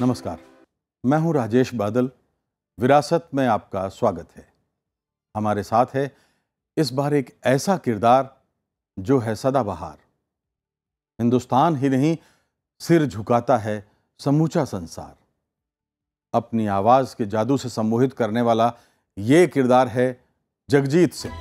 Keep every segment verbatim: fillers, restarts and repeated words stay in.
नमस्कार, मैं हूं राजेश बादल। विरासत में आपका स्वागत है। हमारे साथ है इस बार एक ऐसा किरदार जो है सदाबहार। हिंदुस्तान ही नहीं, सिर झुकाता है समूचा संसार। अपनी आवाज के जादू से सम्मोहित करने वाला ये किरदार है जगजीत सिंह।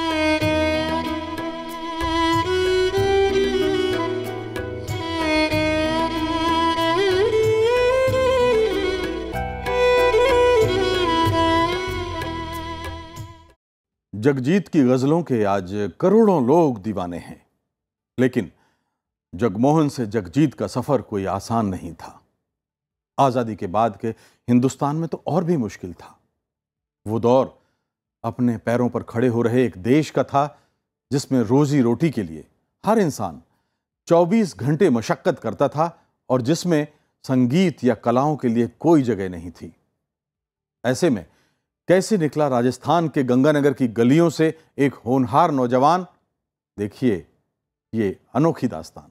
जगजीत की गजलों के आज करोड़ों लोग दीवाने हैं, लेकिन जगमोहन से जगजीत का सफर कोई आसान नहीं था। आजादी के बाद के हिंदुस्तान में तो और भी मुश्किल था। वो दौर अपने पैरों पर खड़े हो रहे एक देश का था, जिसमें रोजी रोटी के लिए हर इंसान चौबीस घंटे मशक्कत करता था और जिसमें संगीत या कलाओं के लिए कोई जगह नहीं थी। ऐसे में कैसे निकला राजस्थान के गंगानगर की गलियों से एक होनहार नौजवान? देखिए ये अनोखी दास्तान।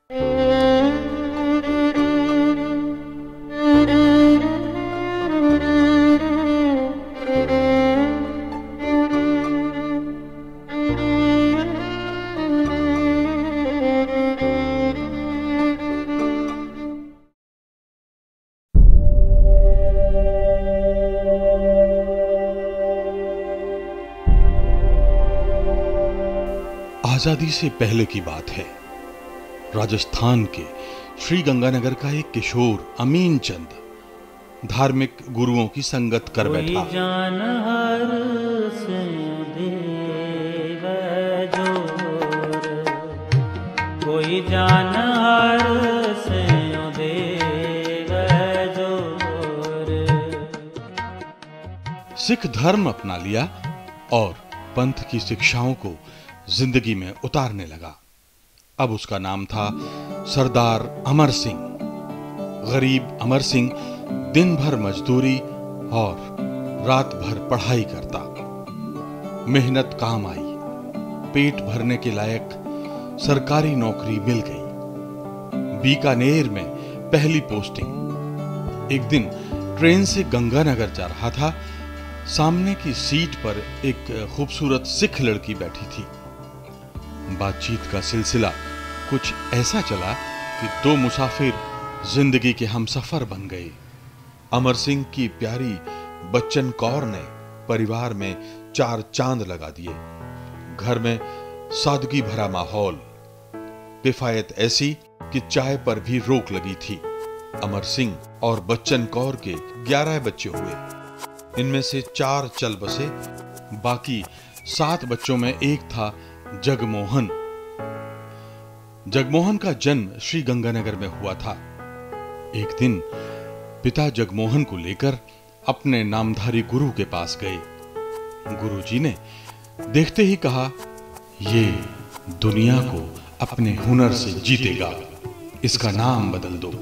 आजादी से पहले की बात है। राजस्थान के श्री गंगानगर का एक किशोर अमीन चंद धार्मिक गुरुओं की संगत कर बैठा। कोई जान हर से देव जोर। सिख धर्म अपना लिया और पंथ की शिक्षाओं को जिंदगी में उतारने लगा। अब उसका नाम था सरदार अमर सिंह। गरीब अमर सिंह दिन भर मजदूरी और रात भर पढ़ाई करता। मेहनत काम आई, पेट भरने के लायक सरकारी नौकरी मिल गई। बीकानेर में पहली पोस्टिंग। एक दिन ट्रेन से गंगानगर जा रहा था। सामने की सीट पर एक खूबसूरत सिख लड़की बैठी थी। बातचीत का सिलसिला कुछ ऐसा चला कि दो मुसाफिर जिंदगी के हमसफर बन गए। अमर सिंह की प्यारी बच्चन कौर ने परिवार में चार चांद लगा दिए। घर में सादगी भरा माहौल, किफायत ऐसी कि चाय पर भी रोक लगी थी। अमर सिंह और बच्चन कौर के ग्यारह बच्चे हुए। इनमें से चार चल बसे, बाकी सात बच्चों में एक था जगमोहन। जगमोहन का जन्म श्री गंगानगर में हुआ था। एक दिन पिता जगमोहन को लेकर अपने नामधारी गुरु के पास गए। गुरुजी ने देखते ही कहा, ये दुनिया को अपने हुनर से जीतेगा, इसका नाम बदल दो।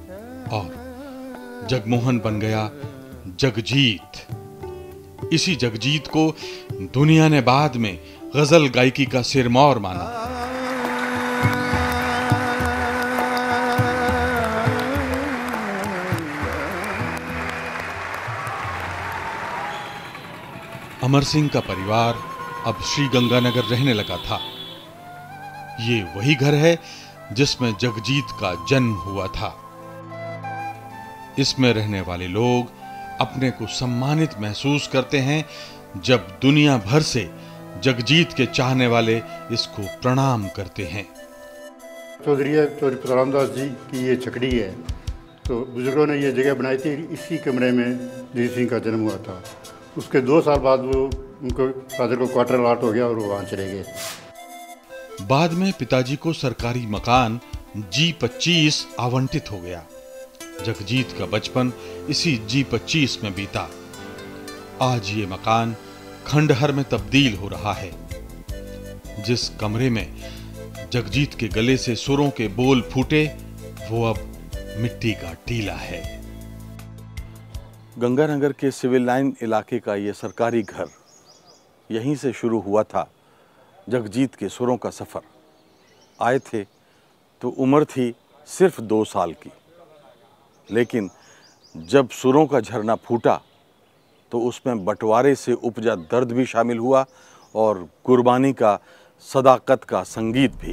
और जगमोहन बन गया जगजीत। इसी जगजीत को दुनिया ने बाद में गजल गायकी का सिरमौर माना। अमर सिंह का परिवार अब श्री गंगानगर रहने लगा था। ये वही घर है जिसमें जगजीत का जन्म हुआ था। इसमें रहने वाले लोग अपने को सम्मानित महसूस करते हैं जब दुनिया भर से जगजीत के चाहने वाले इसको प्रणाम करते हैं। चौधरी चौधरी परशुराम दास जी की ये छकड़ी है, तो बुजुर्गों ने ये जगह बनाई थी। इसी कमरे में जगजीत सिंह का जन्म हुआ था। उसके दो साल बाद वो उनको फादर को क्वार्टर अलॉट हो गया और वो वहाँ चले गए। बाद में पिताजी को सरकारी मकान जी पच्चीस आवंटित हो गया। जगजीत का बचपन इसी जी पच्चीस में बीता। आज ये मकान खंडहर में तब्दील हो रहा है। जिस कमरे में जगजीत के गले से सुरों के बोल फूटे, वो अब मिट्टी का टीला है। गंगानगर के सिविल लाइन इलाके का ये सरकारी घर, यहीं से शुरू हुआ था जगजीत के सुरों का सफर। आए थे तो उम्र थी सिर्फ दो साल की, लेकिन जब सुरों का झरना फूटा तो उसमें बंटवारे से उपजा दर्द भी शामिल हुआ और कुर्बानी का, सदाकत का संगीत भी।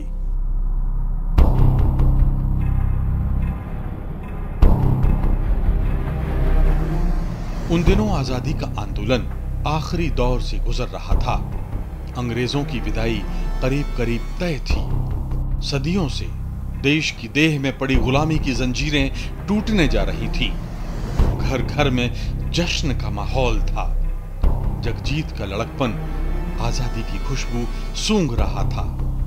उन दिनों आजादी का आंदोलन आखिरी दौर से गुजर रहा था। अंग्रेजों की विदाई करीब करीब तय थी। सदियों से देश की देह में पड़ी गुलामी की जंजीरें टूटने जा रही थी। घर घर में जश्न का माहौल था। जगजीत का लड़कपन आजादी की खुशबू सूंघ रहा था।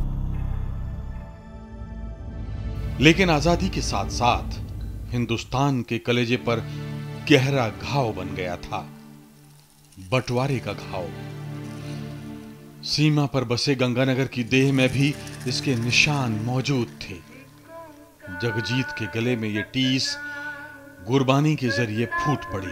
लेकिन आजादी के साथ साथ हिंदुस्तान के कलेजे पर गहरा घाव बन गया था, बंटवारे का घाव। सीमा पर बसे गंगानगर की देह में भी इसके निशान मौजूद थे। जगजीत के गले में ये टीस कुर्बानी के जरिए फूट पड़ी।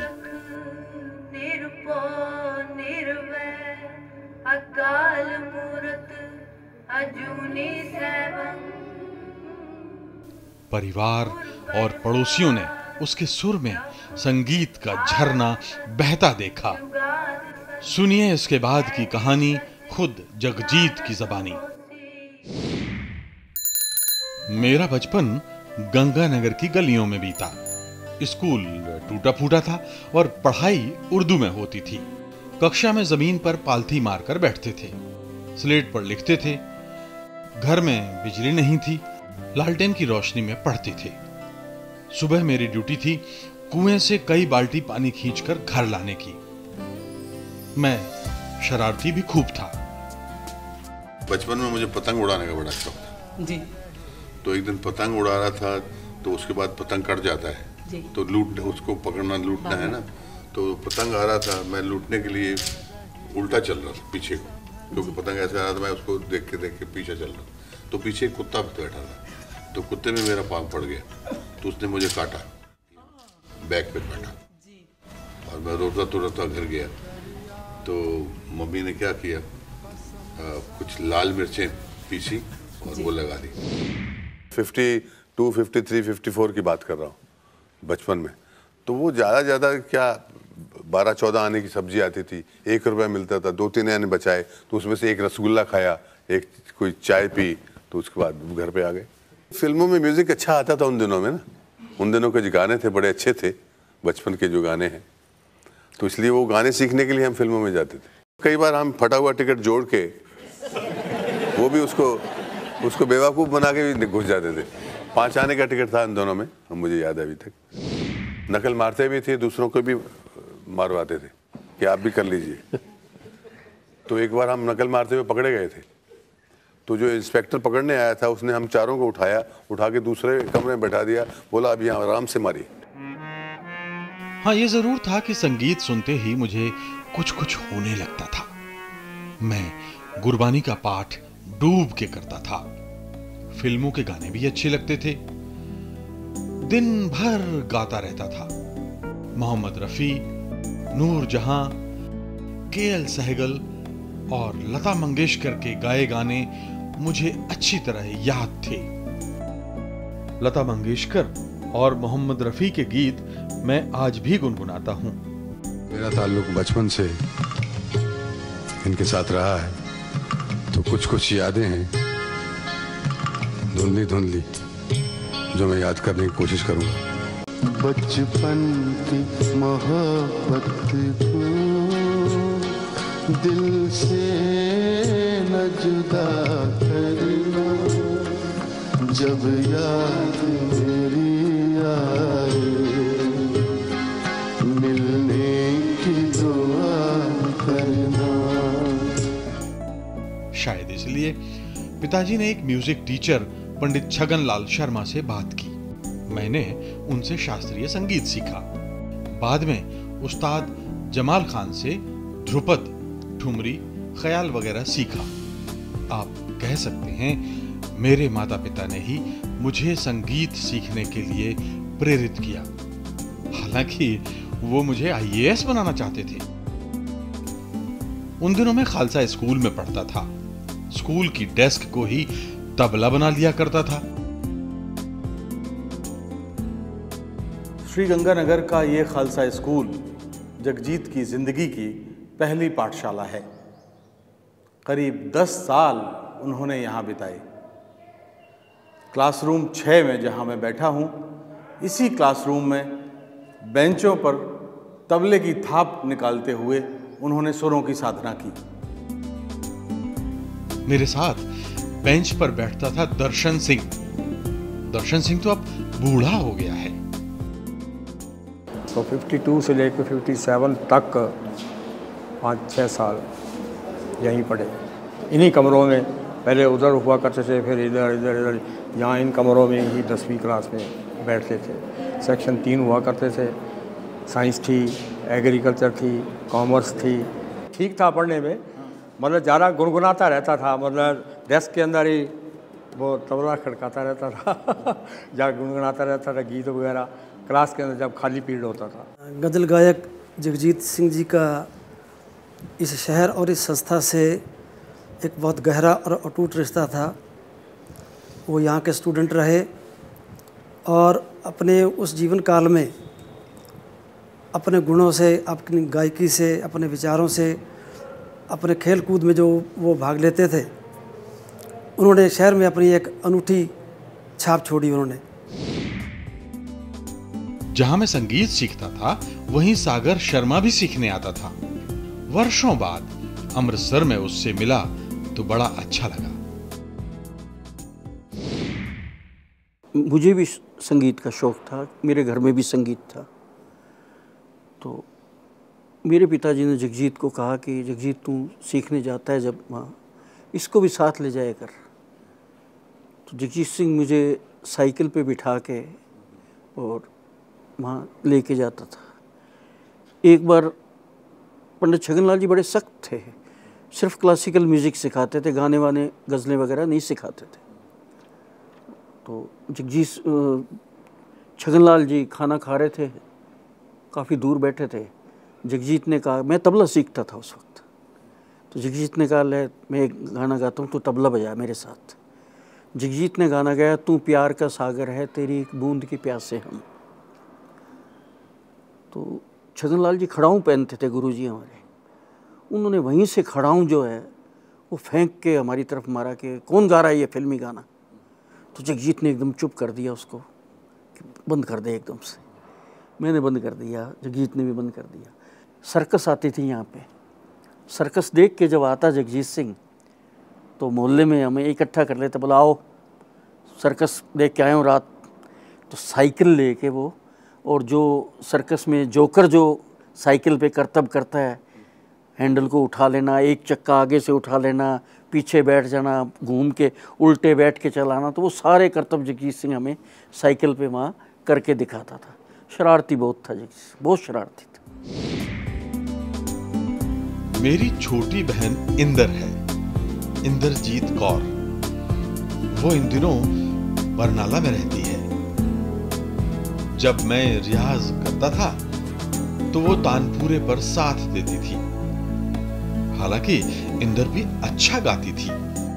परिवार और पड़ोसियों ने उसके सुर में संगीत का झरना बहता देखा। सुनिए इसके बाद की कहानी खुद जगजीत की जबानी। मेरा बचपन गंगानगर की गलियों में बीता। स्कूल टूटा फूटा था और पढ़ाई उर्दू में होती थी। कक्षा में जमीन पर पालथी मारकर बैठते थे, स्लेट पर लिखते थे। घर में बिजली नहीं थी, लालटेन की रोशनी में पढ़ते थे। सुबह मेरी ड्यूटी थी कुएं से कई बाल्टी पानी खींचकर घर लाने की। मैं शरारती भी खूब था। बचपन में मुझे पतंग उड़ाने का बड़ा शौक था जी। तो एक दिन पतंग उड़ा रहा था, तो उसके बाद पतंग कट जाता है जी। तो लूट उसको पकड़ना लूटना है ना। तो पतंग आ रहा था, मैं लूटने के लिए उल्टा चल रहा था पीछे को, क्योंकि पतंग ऐसे आ रहा था, मैं उसको देख के देख के पीछे चल रहा। तो पीछे एक कुत्ता बैठा था, तो कुत्ते में मेरा पाँव पड़ गया, तो उसने मुझे काटा, बैक पे काटा और मैं रोता तो रोता घर गया। तो मम्मी ने क्या किया, आ, कुछ लाल मिर्चें पीसी और वो लगा दी। Fifty two, fifty three, fifty four की बात कर रहा हूँ बचपन में। तो वो ज़्यादा ज़्यादा क्या बारह चौदह आने की सब्जी आती थी, एक रुपया मिलता था, दो तीन आने बचाए तो उसमें से एक रसगुल्ला खाया, एक कोई चाय पी, तो उसके बाद घर पे आ गए। फिल्मों में म्यूज़िक अच्छा आता था उन दिनों में ना। उन दिनों के जो गाने थे बड़े अच्छे थे, बचपन के जो गाने हैं, तो इसलिए वो गाने सीखने के लिए हम फिल्मों में जाते थे। कई बार हम फटा हुआ टिकट जोड़ के वो भी उसको उसको बेवकूफ़ बना के भी घुस जाते थे। पाँच आने का टिकट था इन दोनों में, हम मुझे याद है अभी तक। नकल मारते भी थे, दूसरों को भी मारवाते थे कि आप भी कर लीजिए। तो एक बार हम नकल मारते हुए पकड़े गए थे, तो जो इंस्पेक्टर पकड़ने आया था उसने हम चारों को उठाया, उठा के दूसरे कमरे में बैठा दिया, बोला अब यहाँ आराम से मारिए। हाँ, ये जरूर था कि संगीत सुनते ही मुझे कुछ कुछ होने लगता था। मैं गुरबानी का पाठ डूब के करता था। फिल्मों के गाने भी अच्छे लगते थे। दिन भर गाता रहता था। मोहम्मद रफी, नूर जहां, के एल सहगल और लता मंगेशकर के गाए गाने मुझे अच्छी तरह याद थे। लता मंगेशकर और मोहम्मद रफी के गीत मैं आज भी गुनगुनाता हूं। मेरा ताल्लुक बचपन से इनके साथ रहा है, तो कुछ कुछ यादें हैं धुंधली धुंधली जो मैं याद करने की कोशिश करूंगा। बचपन की मोहब्बत को दिल से न जुदा करना, जब याद मेरी आए मिलने की दुआ करना। शायद इसलिए पिताजी ने एक म्यूजिक टीचर पंडित छगन लाल शर्मा से बात की। मैंने उनसे शास्त्रीय संगीत सीखा। बाद में उस्ताद जमाल खान से ध्रुपद, ठुमरी, ख्याल वगैरह सीखा। आप कह सकते हैं मेरे माता पिता ने ही मुझे संगीत सीखने के लिए प्रेरित किया। हालांकि वो मुझे आई ए एस बनाना चाहते थे। उन दिनों में खालसा स्कूल में पढ़ता था। स्कूल की डेस्क को ही तबला बना लिया करता था। श्रीगंगानगर का ये खालसा स्कूल जगजीत की ज़िंदगी की पहली पाठशाला है। करीब दस साल उन्होंने यहाँ बिताए। क्लासरूम छः में जहाँ मैं बैठा हूँ, इसी क्लासरूम में बेंचों पर तबले की थाप निकालते हुए उन्होंने सुरों की साधना की। मेरे साथ बेंच पर बैठता था दर्शन सिंह। दर्शन सिंह तो अब बूढ़ा हो गया है। तो बावन से लेकर सत्तावन तक पाँच छः साल यहीं पढ़े। इन्हीं कमरों में पहले उधर हुआ करते थे, फिर इधर इधर इधर यहाँ इन कमरों में ही दसवीं क्लास में बैठते थे। सेक्शन तीन हुआ करते थे, साइंस थी, एग्रीकल्चर थी, कॉमर्स थी। ठीक था पढ़ने में, मतलब ज़्यादा गुनगुनाता रहता था, मतलब डेस्क के अंदर ही वो तबला खड़काता रहता था या गुनगुनाता रहता था गीत वगैरह, क्लास के अंदर जब खाली पीरियड होता था। गज़ल गायक जगजीत सिंह जी का इस शहर और इस संस्था से एक बहुत गहरा और अटूट रिश्ता था। वो यहाँ के स्टूडेंट रहे और अपने उस जीवन काल में अपने गुणों से, अपनी गायकी से, अपने विचारों से, अपने खेल कूद में जो वो भाग लेते थे, उन्होंने शहर में अपनी एक अनूठी छाप छोड़ी। उन्होंने जहां मैं संगीत सीखता था, वहीं सागर शर्मा भी सीखने आता था। वर्षों बाद अमृतसर में उससे मिला तो बड़ा अच्छा लगा। मुझे भी संगीत का शौक था, मेरे घर में भी संगीत था। तो मेरे पिताजी ने जगजीत को कहा कि जगजीत तू सीखने जाता है जब वहाँ, इसको भी साथ ले जाया कर। तो जगजीत सिंह मुझे साइकिल पे बिठा के और वहाँ लेके जाता था। एक बार पंडित छगनलाल जी बड़े सख्त थे, सिर्फ क्लासिकल म्यूज़िक सिखाते थे, गाने वाने गज़लें वगैरह नहीं सिखाते थे। तो जगजीत छगनलाल जी खाना खा रहे थे, काफ़ी दूर बैठे थे। जगजीत ने कहा, मैं तबला सीखता था उस वक्त, तो जगजीत ने कहा ले मैं एक गाना गाता हूँ, तू तबला बजा मेरे साथ। जगजीत ने गाना गाया, तू प्यार का सागर है, तेरी एक बूंद की प्यासे हम। तो छगनलाल जी खड़ाऊँ पहनते थे गुरुजी हमारे, उन्होंने वहीं से खड़ाऊँ जो है वो फेंक के हमारी तरफ मारा कि कौन गा रहा है ये फिल्मी गाना। तो जगजीत ने एकदम चुप कर दिया उसको कि बंद कर दे एकदम से। मैंने बंद कर दिया, जगजीत ने भी बंद कर दिया। सर्कस आती थी यहाँ पे, सर्कस देख के जब आता जगजीत सिंह तो मोहल्ले में हमें इकट्ठा कर लेते, बोला आओ सर्कस देख के आए हो रात। तो साइकिल लेके वो, और जो सर्कस में जोकर जो साइकिल पे करतब करता है, हैंडल को उठा लेना, एक चक्का आगे से उठा लेना, पीछे बैठ जाना, घूम के उल्टे बैठ के चलाना, तो वो सारे करतब जगजीत सिंह हमें साइकिल पे वहाँ करके दिखाता था। शरारती बहुत था जगजीत, बहुत शरारती था। मेरी छोटी बहन इंदर है, इंदरजीत कौर। वो इन दिनों बरनाला में रहती है। जब मैं रियाज करता था तो वो तानपुरे पर साथ देती थी। हालांकि इंदर भी अच्छा गाती थी।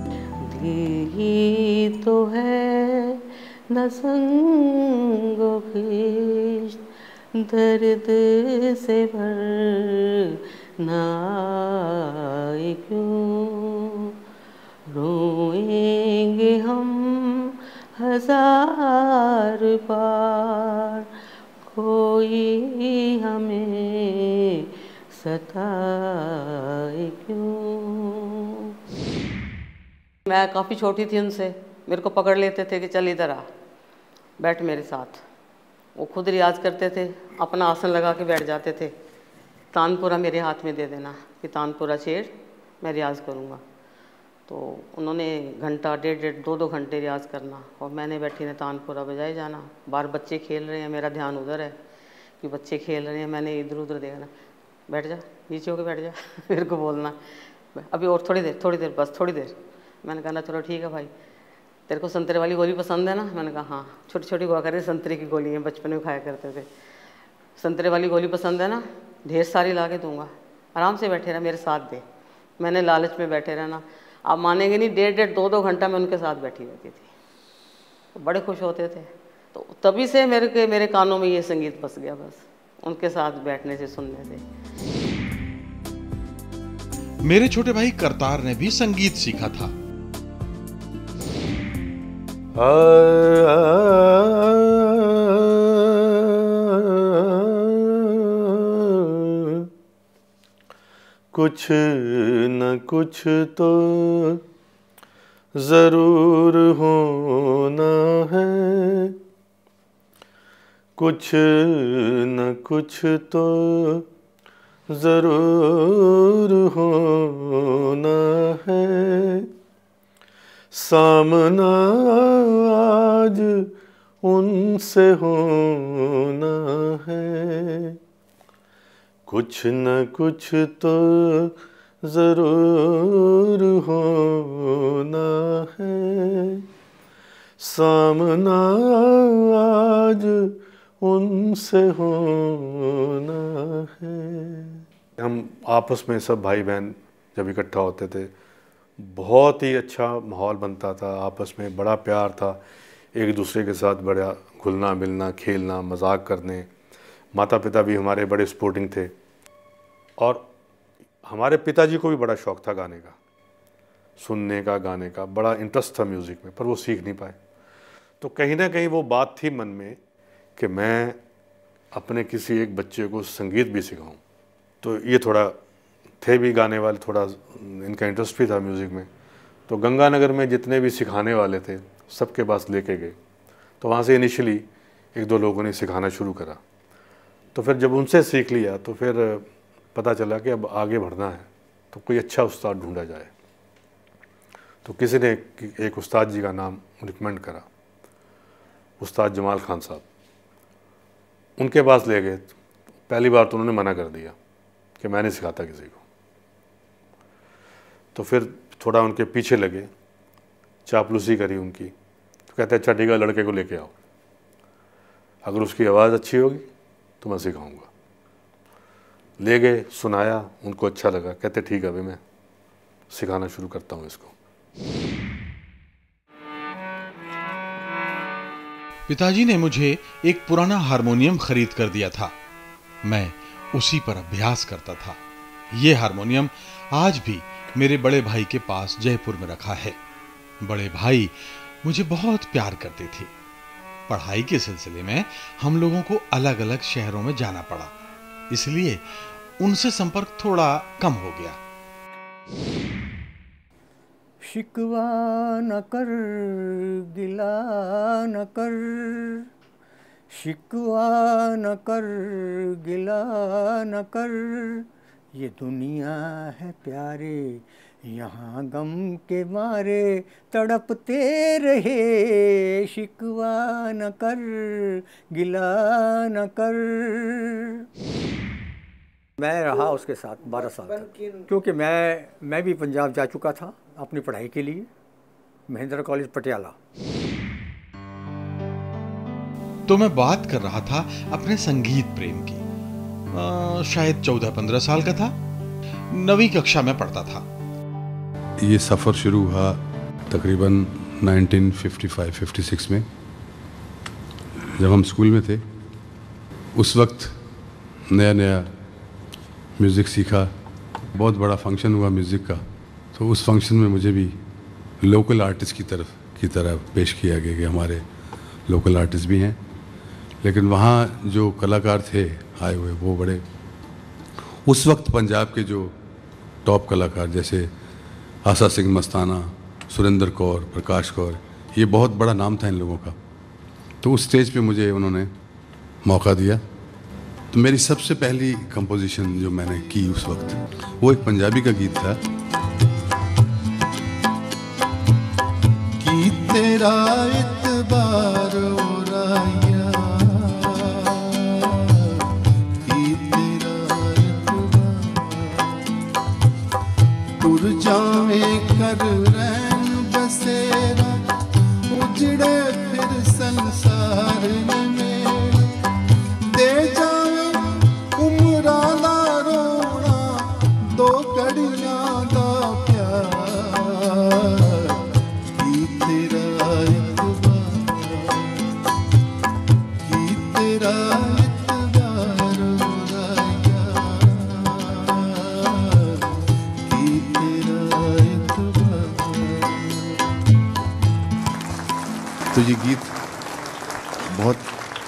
दी तो है न संगो खिश्त, दर्द से भर नाए क्यों, रोएंगे हम हजार बार, कोई हमें सताए क्यों। मैं काफ़ी छोटी थी उनसे, मेरे को पकड़ लेते थे कि चल इधर आ, बैठ मेरे साथ। वो खुद रियाज करते थे, अपना आसन लगा के बैठ जाते थे। तानपुरा मेरे हाथ में दे देना कि तानपुरा छेड़, मैं रियाज करूँगा। तो उन्होंने घंटा डेढ़ डेढ़ दो दो घंटे रियाज करना, और मैंने बैठी ने तानपुरा बजाए जाना। बाहर बच्चे खेल रहे हैं, मेरा ध्यान उधर है कि बच्चे खेल रहे हैं, मैंने इधर उधर देखना। बैठ जा, नीचे होके बैठ जा मेरे को बोलना अभी और थोड़ी देर, थोड़ी देर बस थोड़ी देर। मैंने कहा ना चलो ठीक है भाई, तेरे को संतरे वाली गोली पसंद है ना? मैंने कहा हाँ। छोटी छोटी हुआ करे संतरे की गोलियाँ, बचपन में खाया करते थे। संतरे वाली गोली पसंद है ना? ढेर सारी ला के दूँगा, आराम से बैठे रहा, मेरे साथ दे। मैंने लालच में बैठे रहना। आप मानेंगे नहीं, डेढ़ डेढ़ दो दो घंटा मैं उनके साथ बैठी रहती थी। तो बड़े खुश होते थे। तो तभी से मेरे के मेरे कानों में ये संगीत बस गया, बस उनके साथ बैठने से, सुनने से। मेरे छोटे भाई करतार ने भी संगीत सीखा था। आ, कुछ न कुछ तो जरूर होना है, कुछ न कुछ तो जरूर होना है, सामना आज उनसे होना है, कुछ न कुछ तो जरूर होना है, सामना आज उनसे होना है। हम आपस में सब भाई बहन जब इकट्ठा होते थे, बहुत ही अच्छा माहौल बनता था, आपस में बड़ा प्यार था, एक दूसरे के साथ बड़ा घुलना मिलना, खेलना, मजाक करने। माता पिता भी हमारे बड़े स्पोर्टिंग थे और हमारे पिताजी को भी बड़ा शौक़ था गाने का, सुनने का, गाने का बड़ा इंटरेस्ट था म्यूज़िक में, पर वो सीख नहीं पाए। तो कहीं ना कहीं वो बात थी मन में कि मैं अपने किसी एक बच्चे को संगीत भी सिखाऊं। तो ये थोड़ा थे भी गाने वाले, थोड़ा इनका इंटरेस्ट भी था म्यूज़िक में। तो गंगानगर में जितने भी सिखाने वाले थे सबके पास लेके गए। तो वहाँ से इनिशियली एक दो लोगों ने सिखाना शुरू करा। तो फिर जब उनसे सीख लिया तो फिर पता चला कि अब आगे बढ़ना है तो कोई अच्छा उस्ताद ढूंढा जाए। तो किसी ने एक उस्ताद जी का नाम रिकमेंड करा, उस्ताद जमाल खान साहब। उनके पास ले गए। पहली बार तो उन्होंने मना कर दिया कि मैं नहीं सिखाता किसी को। तो फिर थोड़ा उनके पीछे लगे, चापलूसी करी उनकी। तो कहते अच्छा ठीक है, लड़के को लेके आओ, अगर उसकी आवाज़ अच्छी होगी तो मैं सिखाऊंगा। ले गए, सुनाया, उनको अच्छा लगा। कहते ठीक है, अभी मैं सिखाना शुरू करता हूँ इसको। पिताजी ने मुझे एक पुराना हारमोनियम खरीद कर दिया था। मैं उसी पर अभ्यास करता था। ये हारमोनियम आज भी मेरे बड़े भाई के पास जयपुर में रखा है। बड़े भाई मुझे बहुत प्यार करते थे। पढ़ाई के सिलसिले में हम लोगों को अलग अलग शहरों में जाना पड़ा, इसलिए उनसे संपर्क थोड़ा कम हो गया। शिकवा न कर, गिला न कर, शिकवा न कर, गिला न कर, ये दुनिया है प्यारे, यहाँ गम के मारे तड़पते रहे। शिकवा न कर, गिला न कर। मैं रहा उसके साथ बारह साल तक, क्योंकि मैं मैं भी पंजाब जा चुका था अपनी पढ़ाई के लिए, महिंद्रा कॉलेज पटियाला। तो मैं बात कर रहा था अपने संगीत प्रेम की। आ, शायद चौदह पंद्रह साल का था, नवीं कक्षा में पढ़ता था। ये सफ़र शुरू हुआ तकरीबन nineteen fifty five fifty six में, जब हम स्कूल में थे। उस वक्त नया नया म्यूज़िक सीखा, बहुत बड़ा फंक्शन हुआ म्यूज़िक का। तो उस फंक्शन में मुझे भी लोकल आर्टिस्ट की तरफ की तरह पेश किया गया कि हमारे लोकल आर्टिस्ट भी हैं, लेकिन वहाँ जो कलाकार थे आए हुए वो बड़े उस वक्त पंजाब के जो टॉप कलाकार जैसे आशा सिंह मस्ताना, सुरेंद्र कौर, प्रकाश कौर, ये बहुत बड़ा नाम था इन लोगों का। तो उस स्टेज पे मुझे उन्होंने मौका दिया। तो मेरी सबसे पहली कंपोजिशन जो मैंने की उस वक्त वो एक पंजाबी का गीत था कि तेरा इतबार हो राया, कि तेरा इतबार टुर जावे कर रैन बसेरा, उजड़े फिर संसार में दे जावे उमरा दा रोना, दो कड़ियां दा प्यार, की तेरा इतबार। बहुत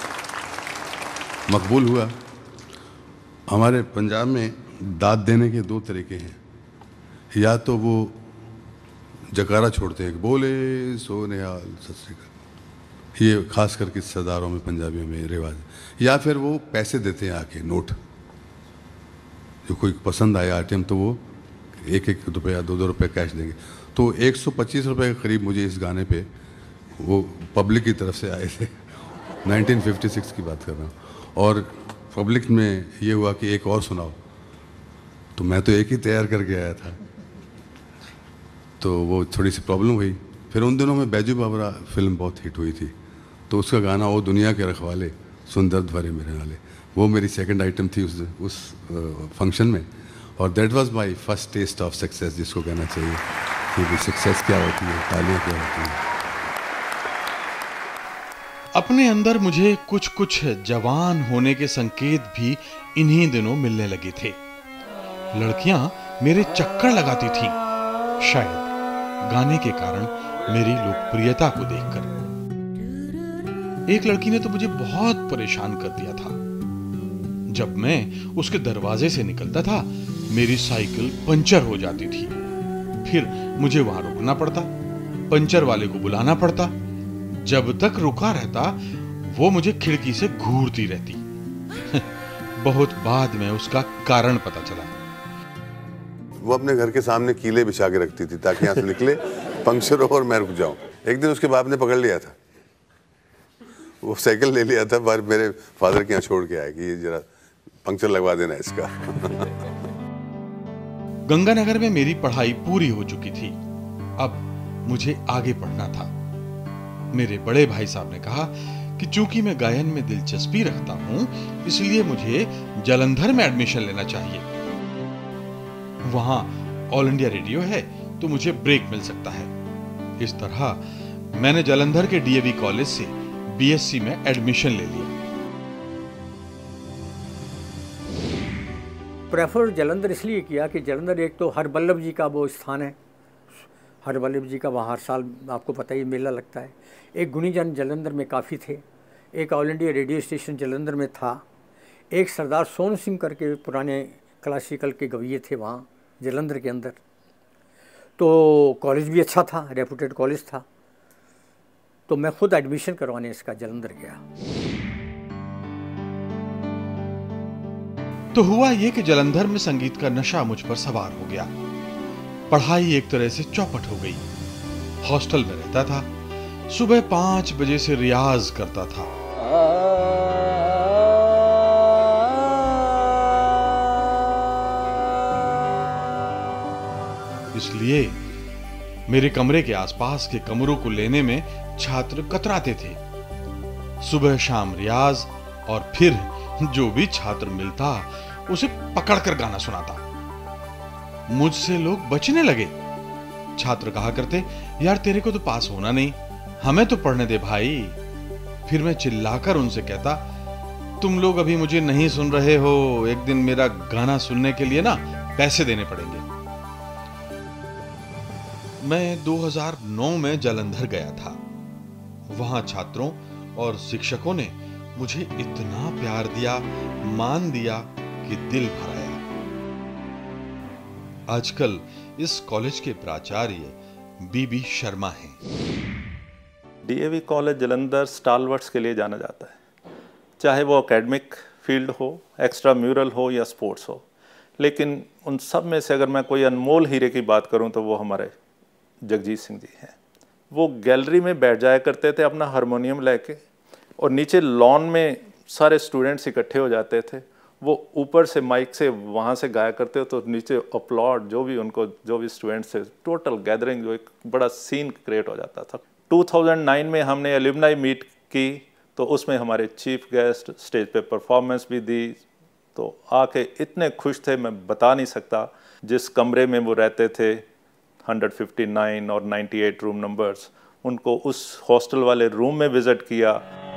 मकबूल हुआ। हमारे पंजाब में दाद देने के दो तरीके हैं, या तो वो जकारा छोड़ते हैं, बोले सो निहाल सत श्री अकाल, ये खास करके सरदारों में, पंजाबियों में रिवाज, या फिर वो पैसे देते हैं आके, नोट, जो कोई पसंद आया आइटम तो वो एक एक रुपया दो दो रुपये कैश देंगे। तो एक सौ पच्चीस रुपये के करीब मुझे इस गाने पे वो पब्लिक की तरफ से आए थे। नाइनटीन फिफ्टी सिक्स की बात कर रहा हूँ। और पब्लिक में ये हुआ कि एक और सुनाओ, तो मैं तो एक ही तैयार करके आया था, तो वो थोड़ी सी प्रॉब्लम हुई। फिर उन दिनों में बैजू बाबरा फिल्म बहुत हिट हुई थी, तो उसका गाना ओ दुनिया के रखवाले सुन दर्द भरे मेरे नाले, वो मेरी सेकंड आइटम थी उस उस फंक्शन में। और that was my first taste of success, जिसको कहना चाहिए कि सक्सेस क्या होती है, तालियां क्या होती हैं। अपने अंदर मुझे कुछ कुछ जवान होने के संकेत भी इन्हीं दिनों मिलने लगे थे। लड़कियां मेरे चक्कर लगाती थीं, शायद गाने के कारण मेरी लोकप्रियता को देखकर। एक लड़की ने तो मुझे बहुत परेशान कर दिया था। जब मैं उसके दरवाजे से निकलता था, मेरी साइकिल पंचर हो जाती थी, फिर मुझे वहां रुकना पड़ता, पंचर वाले को बुलाना पड़ता। जब तक रुका रहता, वो मुझे खिड़की से घूरती रहती। बहुत बाद में उसका कारण पता चला। वो अपने घर के सामने कीले बिछा के रखती थी ताकि यहाँ से निकले, पंक्चर हो और मैं रुक जाऊं। एक दिन उसके बाप ने पकड़ लिया था, वो साइकिल ले लिया था, पर मेरे फादर के यहाँ छोड़ के आया कि ये जरा पंक्चर लगवा देना इसका। गंगानगर में मेरी पढ़ाई पूरी हो चुकी थी, अब मुझे आगे पढ़ना था। मेरे बड़े भाई साहब ने कहा कि चूंकि मैं गायन में दिलचस्पी रखता हूं, इसलिए मुझे जालंधर में एडमिशन लेना चाहिए। वहां ऑल इंडिया रेडियो है, तो मुझे ब्रेक मिल सकता है। इस तरह मैंने जालंधर के डीएवी कॉलेज से बीएससी में एडमिशन ले लिया। प्रेफर जालंधर इसलिए किया कि जालंधर एक तो हरबल्लभ जी का वो स्थान है, हरबल्लभ जी का वहाँ हर साल आपको पता ही मेला लगता है। एक गुणीजन जालंधर में काफ़ी थे, एक All India Radio station Jalandhar में था, एक सरदार सोन सिंह करके पुराने क्लासिकल के गवैये थे वहाँ जालंधर के अंदर। तो कॉलेज भी अच्छा था, रेपुटेड कॉलेज था। तो मैं खुद एडमिशन करवाने इसका जालंधर गया। तो हुआ ये कि जालंधर में संगीत का नशा मुझ पर सवार हो गया। पढ़ाई एक तरह से चौपट हो गई। हॉस्टल में रहता था, सुबह पांच बजे से रियाज करता था। इसलिए मेरे कमरे के आसपास के कमरों को लेने में छात्र कतराते थे। सुबह शाम रियाज, और फिर जो भी छात्र मिलता उसे पकड़कर गाना सुनाता। मुझसे लोग बचने लगे। छात्र कहा करते, यार तेरे को तो पास होना नहीं, हमें तो पढ़ने दे भाई। फिर मैं चिल्लाकर उनसे कहता, तुम लोग अभी मुझे नहीं सुन रहे हो, एक दिन मेरा गाना सुनने के लिए ना पैसे देने पड़ेंगे। मैं दो हज़ार नौ में जालंधर गया था। वहां छात्रों और शिक्षकों ने मुझे इतना प्यार दिया, मान दिया कि दिल भर आया। आजकल इस कॉलेज के प्राचार्य बीबी शर्मा हैं। डीएवी कॉलेज जालंधर स्टालवर्ट्स के लिए जाना जाता है, चाहे वो एकेडमिक फील्ड हो, एक्स्ट्रा म्यूरल हो या स्पोर्ट्स हो। लेकिन उन सब में से अगर मैं कोई अनमोल हीरे की बात करूं तो वो हमारे जगजीत सिंह जी हैं। वो गैलरी में बैठ जाया करते थे अपना हारमोनियम लेके, और नीचे लॉन में सारे स्टूडेंट्स इकट्ठे हो जाते थे। वो ऊपर से माइक से वहाँ से गाया करते, तो नीचे अपलॉड जो भी उनको जो भी स्टूडेंट्स थे, टोटल गैदरिंग जो एक बड़ा सीन क्रिएट हो जाता था। दो हज़ार नौ में हमने एल्यूमनाई मीट की, तो उसमें हमारे चीफ गेस्ट स्टेज पे परफॉर्मेंस भी दी। तो आके इतने खुश थे, मैं बता नहीं सकता। जिस कमरे में वो रहते थे, एक सौ उनसठ और अट्ठानवे रूम नंबर्स, उनको उस हॉस्टल वाले रूम में विजिट किया।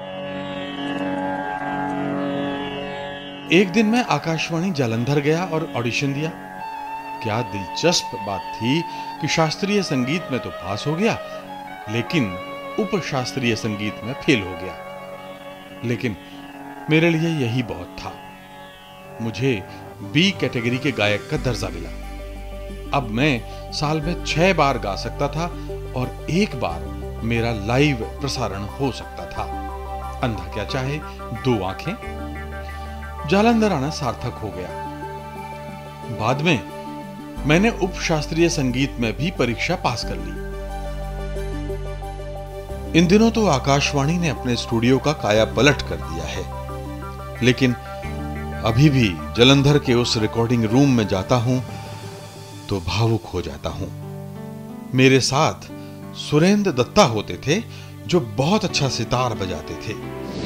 एक दिन मैं आकाशवाणी जालंधर गया और ऑडिशन दिया। क्या दिलचस्प बात थी कि शास्त्रीय संगीत में तो पास हो गया, लेकिन उप शास्त्रीय संगीत में फेल हो गया। लेकिन मेरे लिए यही बहुत था। मुझे बी कैटेगरी के गायक का दर्जा मिला। अब मैं साल में छह बार गा सकता था और एक बार मेरा लाइव प्रसारण हो सकता था। अंधा क्या चाहे, दो आंखें। जालंधर आना सार्थक हो गया। बाद में मैंने उप शास्त्रीय संगीत में भी परीक्षा पास कर ली। इन दिनों तो आकाशवाणी ने अपने स्टूडियो का काया पलट कर दिया है, लेकिन अभी भी जालंधर के उस रिकॉर्डिंग रूम में जाता हूं तो भावुक हो जाता हूं। मेरे साथ सुरेंद्र दत्ता होते थे जो बहुत अच्छा सितार बजाते थे।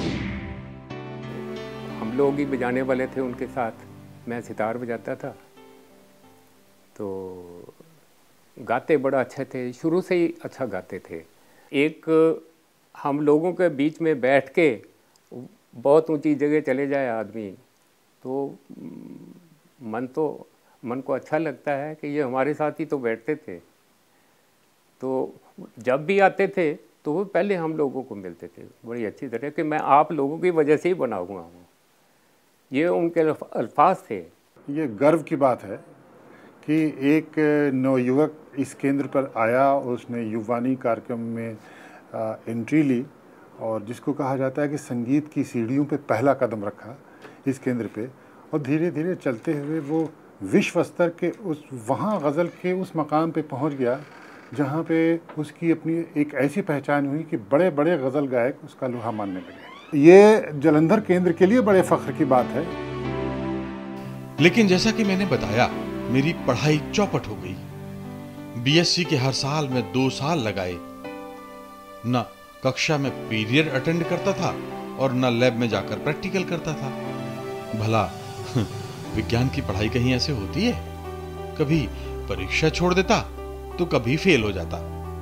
हम लोग ही बजाने वाले थे उनके साथ, मैं सितार बजाता था। तो गाते बड़ा अच्छे थे, शुरू से ही अच्छा गाते थे। एक हम लोगों के बीच में बैठ के बहुत ऊंची जगह चले जाए आदमी तो मन तो मन को अच्छा लगता है कि ये हमारे साथ ही तो बैठते थे। तो जब भी आते थे तो वो पहले हम लोगों को मिलते थे बड़ी अच्छी तरह कि मैं आप लोगों की वजह से ही बना हुआ हूँ, ये उनके अल्फाज थे। ये गर्व की बात है कि एक नवयुवक इस केंद्र पर आया, उसने युवानी कार्यक्रम में एंट्री ली और जिसको कहा जाता है कि संगीत की सीढ़ियों पे पहला कदम रखा इस केंद्र पे, और धीरे धीरे चलते हुए वो विश्व स्तर के उस वहाँ गज़ल के उस मकाम पे पहुँच गया जहाँ पे उसकी अपनी एक ऐसी पहचान हुई कि बड़े बड़े गज़ल गायक उसका लोहा मानने लगे। ये जालंधर केंद्र के लिए बड़े फ़ख्र की बात है। लेकिन जैसा कि मैंने बताया, मेरी पढ़ाई चौपट हो गई। बीएससी के हर साल में दो साल लगाए। न कक्षा में पीरियड अटेंड करता था और न लैब में जाकर प्रैक्टिकल करता था। भला विज्ञान की पढ़ाई कहीं ऐसे होती है? कभी परीक्षा छोड़ देता तो कभी फेल हो जाता।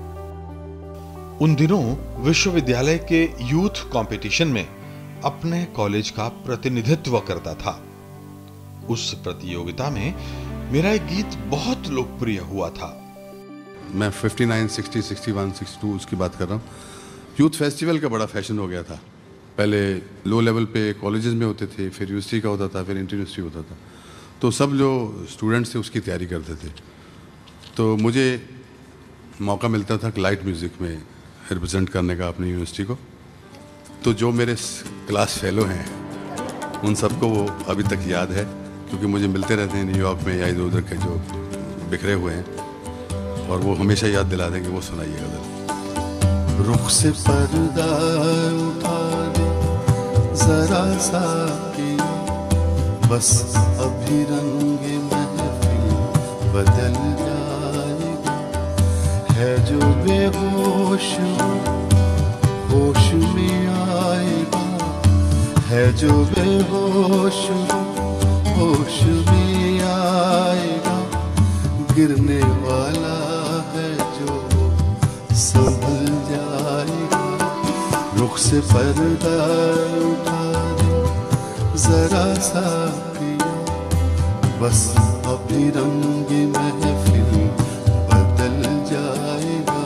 उन दिनों विश्वविद्यालय के यूथ कंपटीशन में अपने कॉलेज का प्रतिनिधित्व करता था। उस प्रतियोगिता में मेरा एक गीत बहुत लोकप्रिय हुआ था। मैं उनसठ, साठ, इकसठ, बासठ उसकी बात कर रहा हूँ। यूथ फेस्टिवल का बड़ा फैशन हो गया था। पहले लो लेवल पे कॉलेजेस में होते थे, फिर यूनिवर्सिटी का होता था, फिर इंटर यूनिवर्सिटी होता था। तो सब जो स्टूडेंट्स थे उसकी तैयारी करते थे। तो मुझे मौका मिलता था कि लाइट म्यूज़िक में रिप्रेजेंट करने का अपनी यूनिवर्सिटी को। तो जो मेरे क्लास फेलो हैं उन सबको वो अभी तक याद है, क्योंकि मुझे मिलते रहते हैं न्यूयॉर्क में या इधर उधर के जो बिखरे हुए हैं, और वो हमेशा याद दिला देंगे वो सुनाइए गज़ल। रुख से पर्दा उठा दे जरा सा कि बस अभी रंग महफिल बदल जाएगा। है जो बेहोश होश में आएगा, है जो बेहोश होश में आएगा। गिरने वाला है जो संभल जाएगा। रुख से पर्दा उठा दे जरा सा पिया, बस अभी रंग महफिल बदल जाएगा।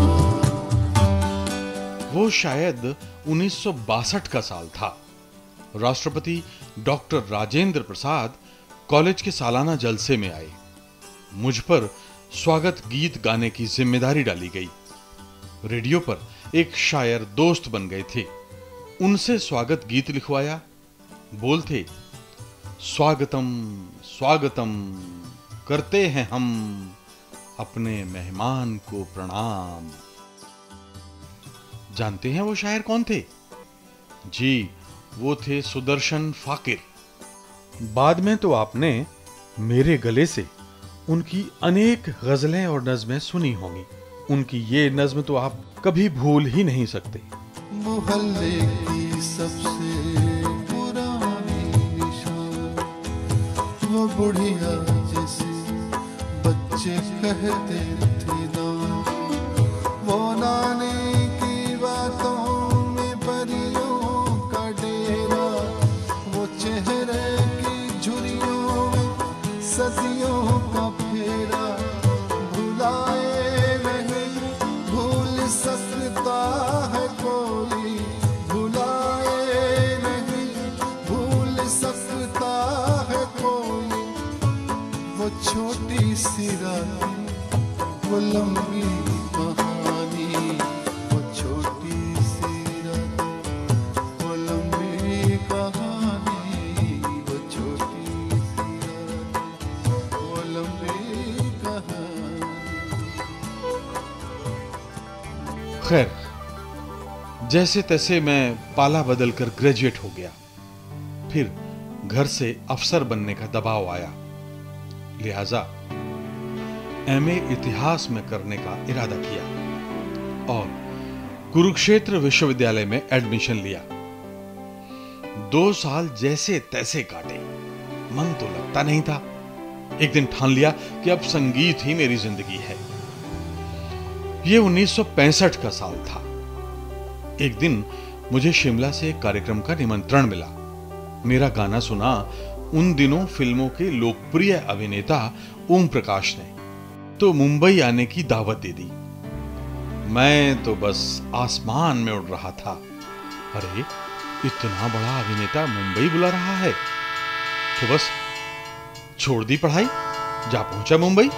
वो शायद उन्नीस सौ बासठ का साल था। राष्ट्रपति डॉक्टर राजेंद्र प्रसाद कॉलेज के सालाना जलसे में आए। मुझ पर स्वागत गीत गाने की जिम्मेदारी डाली गई। रेडियो पर एक शायर दोस्त बन गए थे, उनसे स्वागत गीत लिखवाया। बोल थे, स्वागतम स्वागतम करते हैं हम अपने मेहमान को प्रणाम। जानते हैं वो शायर कौन थे? जी, वो थे सुदर्शन फाकिर। बाद में तो आपने मेरे गले से उनकी अनेक गजलें और नज़में सुनी होंगी। उनकी ये नज़्म तो आप कभी भूल ही नहीं सकते। मोहल्ले की सबसे पुरानी निशान, वो बुढ़िया जैसे बच्चे कहते थे ना, वो नानी की बातों में परियों का डेरा, वो चेहरे की झुर्रियों में सदियों का फेरा। भुलाए सकता है कोई, भुलाए वो लंबी कहानी, वो छोटी सी रात, वो लंबी कहानी, वो छोटी सी रात, वो लंबी कहानी। खैर, जैसे तैसे मैं पाला बदल कर ग्रेजुएट हो गया। फिर घर से अफसर बनने का दबाव आया, लिहाजा एमए इतिहास में करने का इरादा किया और कुरुक्षेत्र विश्वविद्यालय में एडमिशन लिया। दो साल जैसे तैसे काटे, मन तो लगता नहीं था। एक दिन ठान लिया कि अब संगीत ही मेरी जिंदगी है। यह उन्नीस सौ पैंसठ का साल था। एक दिन मुझे शिमला से एक कार्यक्रम का निमंत्रण मिला। मेरा गाना सुना उन दिनों फिल्मों के लोकप्रिय अभिनेता ओम प्रकाश ने, तो मुंबई आने की दावत दे दी। मैं तो बस आसमान में उड़ रहा था। अरे, इतना बड़ा अभिनेता मुंबई बुला रहा है, तो बस छोड़ दी पढ़ाई, जा पहुंचा मुंबई।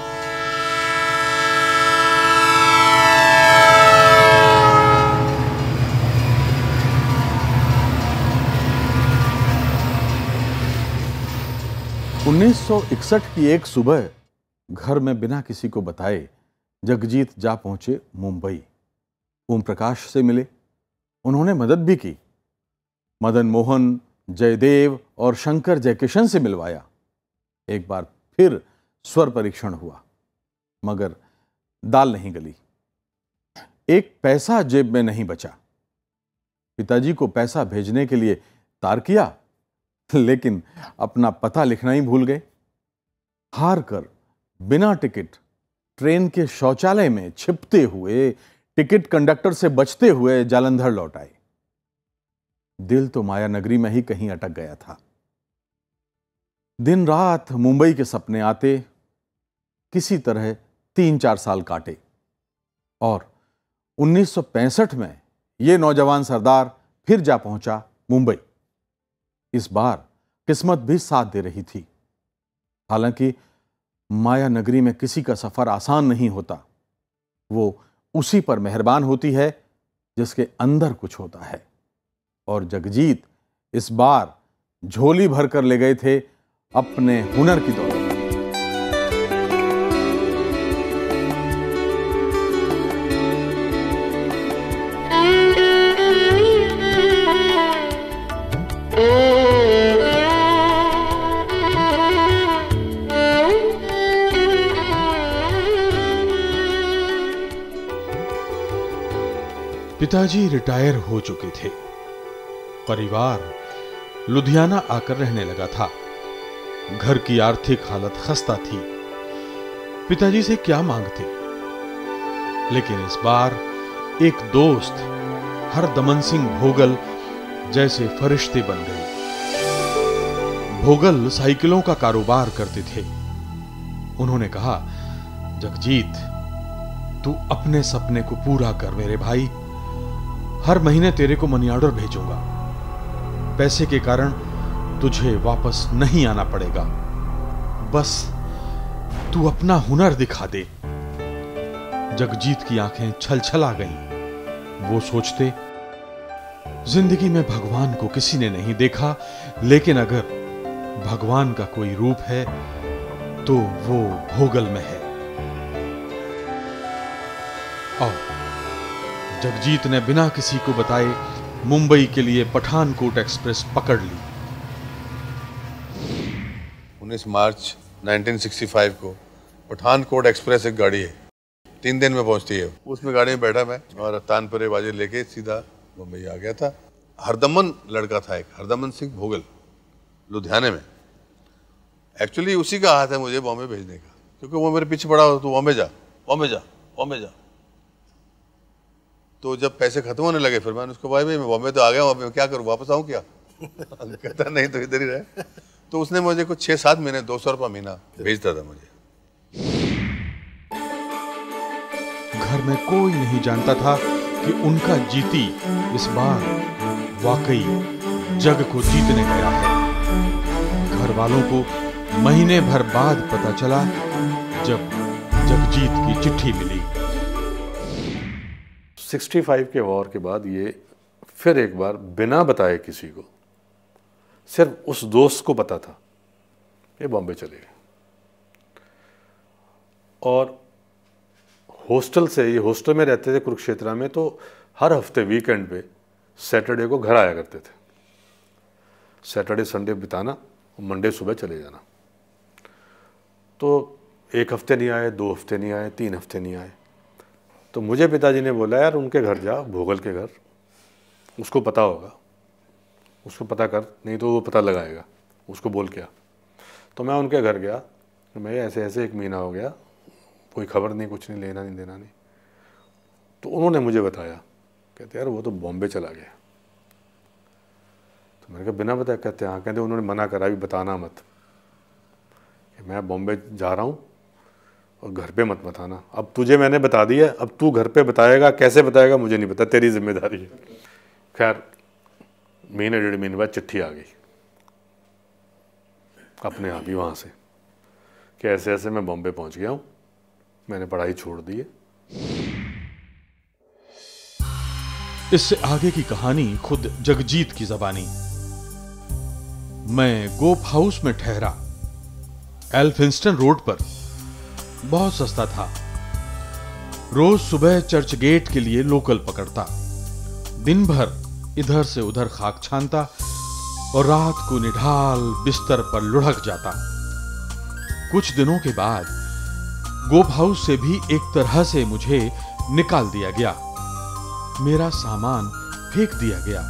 उन्नीस सौ इकसठ की एक सुबह घर में बिना किसी को बताए जगजीत जा पहुंचे मुंबई। ओम प्रकाश से मिले, उन्होंने मदद भी की। मदन मोहन, जयदेव और शंकर जयकिशन से मिलवाया। एक बार फिर स्वर परीक्षण हुआ, मगर दाल नहीं गली। एक पैसा जेब में नहीं बचा। पिताजी को पैसा भेजने के लिए तार किया, लेकिन अपना पता लिखना ही भूल गए। हार कर बिना टिकट ट्रेन के शौचालय में छिपते हुए, टिकट कंडक्टर से बचते हुए जालंधर लौट आए। दिल तो माया नगरी में ही कहीं अटक गया था। दिन रात मुंबई के सपने आते, किसी तरह तीन चार साल काटे और उन्नीस सौ पैंसठ में यह नौजवान सरदार फिर जा पहुंचा मुंबई। इस बार किस्मत भी साथ दे रही थी। हालांकि माया नगरी में किसी का सफर आसान नहीं होता। वो उसी पर मेहरबान होती है जिसके अंदर कुछ होता है। और जगजीत इस बार झोली भरकर ले गए थे अपने हुनर की दौलत। पिताजी रिटायर हो चुके थे। परिवार लुधियाना आकर रहने लगा था। घर की आर्थिक हालत खस्ता थी। पिताजी से क्या मांगते, लेकिन इस बार एक दोस्त हरदमन सिंह भोगल जैसे फरिश्ते बन गए। भोगल साइकिलों का कारोबार करते थे। उन्होंने कहा, जगजीत, तू अपने सपने को पूरा कर मेरे भाई। हर महीने तेरे को मनी ऑर्डर भेजूंगा। पैसे के कारण तुझे वापस नहीं आना पड़ेगा। बस तू अपना हुनर दिखा दे। जगजीत की आंखें छलछला गईं। वो सोचते, जिंदगी में भगवान को किसी ने नहीं देखा, लेकिन अगर भगवान का कोई रूप है तो वो भोगल में है। और जगजीत ने बिना किसी को बताए मुंबई के लिए पठानकोट एक्सप्रेस पकड़ ली। उन्नीस मार्च उन्नीस सौ पैंसठ को पठानकोट एक्सप्रेस एक गाड़ी है, तीन दिन में पहुंचती है। उसमें गाड़ी में बैठा मैं और तानपुरे बाजे लेके सीधा मुंबई आ गया था। हरदमन लड़का था एक, हरदमन सिंह भोगल, लुधियाने में। एक्चुअली उसी का हाथ है मुझे बॉम्बे भेजने का, क्योंकि वो मेरे पीछे पड़ा हो, तो बॉम्बे जा बॉम्बे जा बॉम्बे जा। तो जब पैसे खत्म होने लगे, फिर मैंने उसको भाई भाई मैं बॉम्बे तो आ गया हूँ, क्या करूँ, वापस आऊँ क्या? कहता नहीं तो इधर ही रहे। तो उसने मुझे कुछ छः सात महीने दो सौ रुपये महीना भेजता था मुझे। घर में कोई नहीं जानता था कि उनका जीती इस बार वाकई जग को जीतने गया है। घर वालों को महीने भर बाद पता चला, जब जगजीत की चिट्ठी मिली। पैंसठ के वॉर के बाद ये फिर एक बार बिना बताए किसी को, सिर्फ उस दोस्त को पता था, ये बॉम्बे चले गए। और हॉस्टल से, ये हॉस्टल में रहते थे कुरुक्षेत्र में, तो हर हफ्ते वीकेंड पे सैटरडे को घर आया करते थे। सैटरडे संडे बिताना और मंडे सुबह चले जाना। तो एक हफ्ते नहीं आए, दो हफ्ते नहीं आए, तीन हफ्ते नहीं आए। तो मुझे पिताजी ने बोला, यार उनके घर जा, भोगल के घर, उसको पता होगा, उसको पता कर, नहीं तो वो पता लगाएगा, उसको बोल क्या। तो मैं उनके घर गया, मैं ऐसे ऐसे एक महीना हो गया, कोई खबर नहीं, कुछ नहीं, लेना नहीं देना नहीं। तो उन्होंने मुझे बताया, कहते यार वो तो बॉम्बे चला गया। तो मैंने कहा बिना बताया? कहते हाँ। कहते उन्होंने मना करा, भी बताना मत कि मैं बॉम्बे जा रहा हूँ, और घर पे मत बताना। अब तुझे मैंने बता दिया, अब तू घर पे बताएगा, कैसे बताएगा मुझे नहीं पता, तेरी जिम्मेदारी है। खैर महीने डेढ़ महीने बाद चिट्ठी आ गई अपने आप ही वहाँ से कि ऐसे ऐसे मैं बॉम्बे पहुँच गया हूँ, मैंने पढ़ाई छोड़ दी है। इससे आगे की कहानी खुद जगजीत की जबानी। मैं गोप हाउस में ठहरा, एल्फिंस्टन रोड पर, बहुत सस्ता था। रोज सुबह चर्च गेट के लिए लोकल पकड़ता, दिन भर इधर से उधर खाक छानता और रात को निढाल बिस्तर पर लुढ़क जाता। कुछ दिनों के बाद गोप हाउस से भी एक तरह से मुझे निकाल दिया गया, मेरा सामान फेंक दिया गया।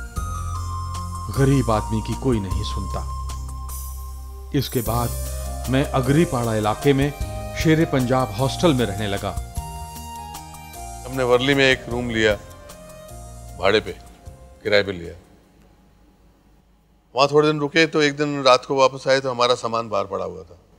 गरीब आदमी की कोई नहीं सुनता। इसके बाद मैं अगरीपाड़ा इलाके में शेरे पंजाब हॉस्टल में रहने लगा। हमने वर्ली में एक रूम लिया, भाड़े पे, किराए पे लिया। वहां थोड़े दिन रुके, तो एक दिन रात को वापस आए तो हमारा सामान बाहर पड़ा हुआ था।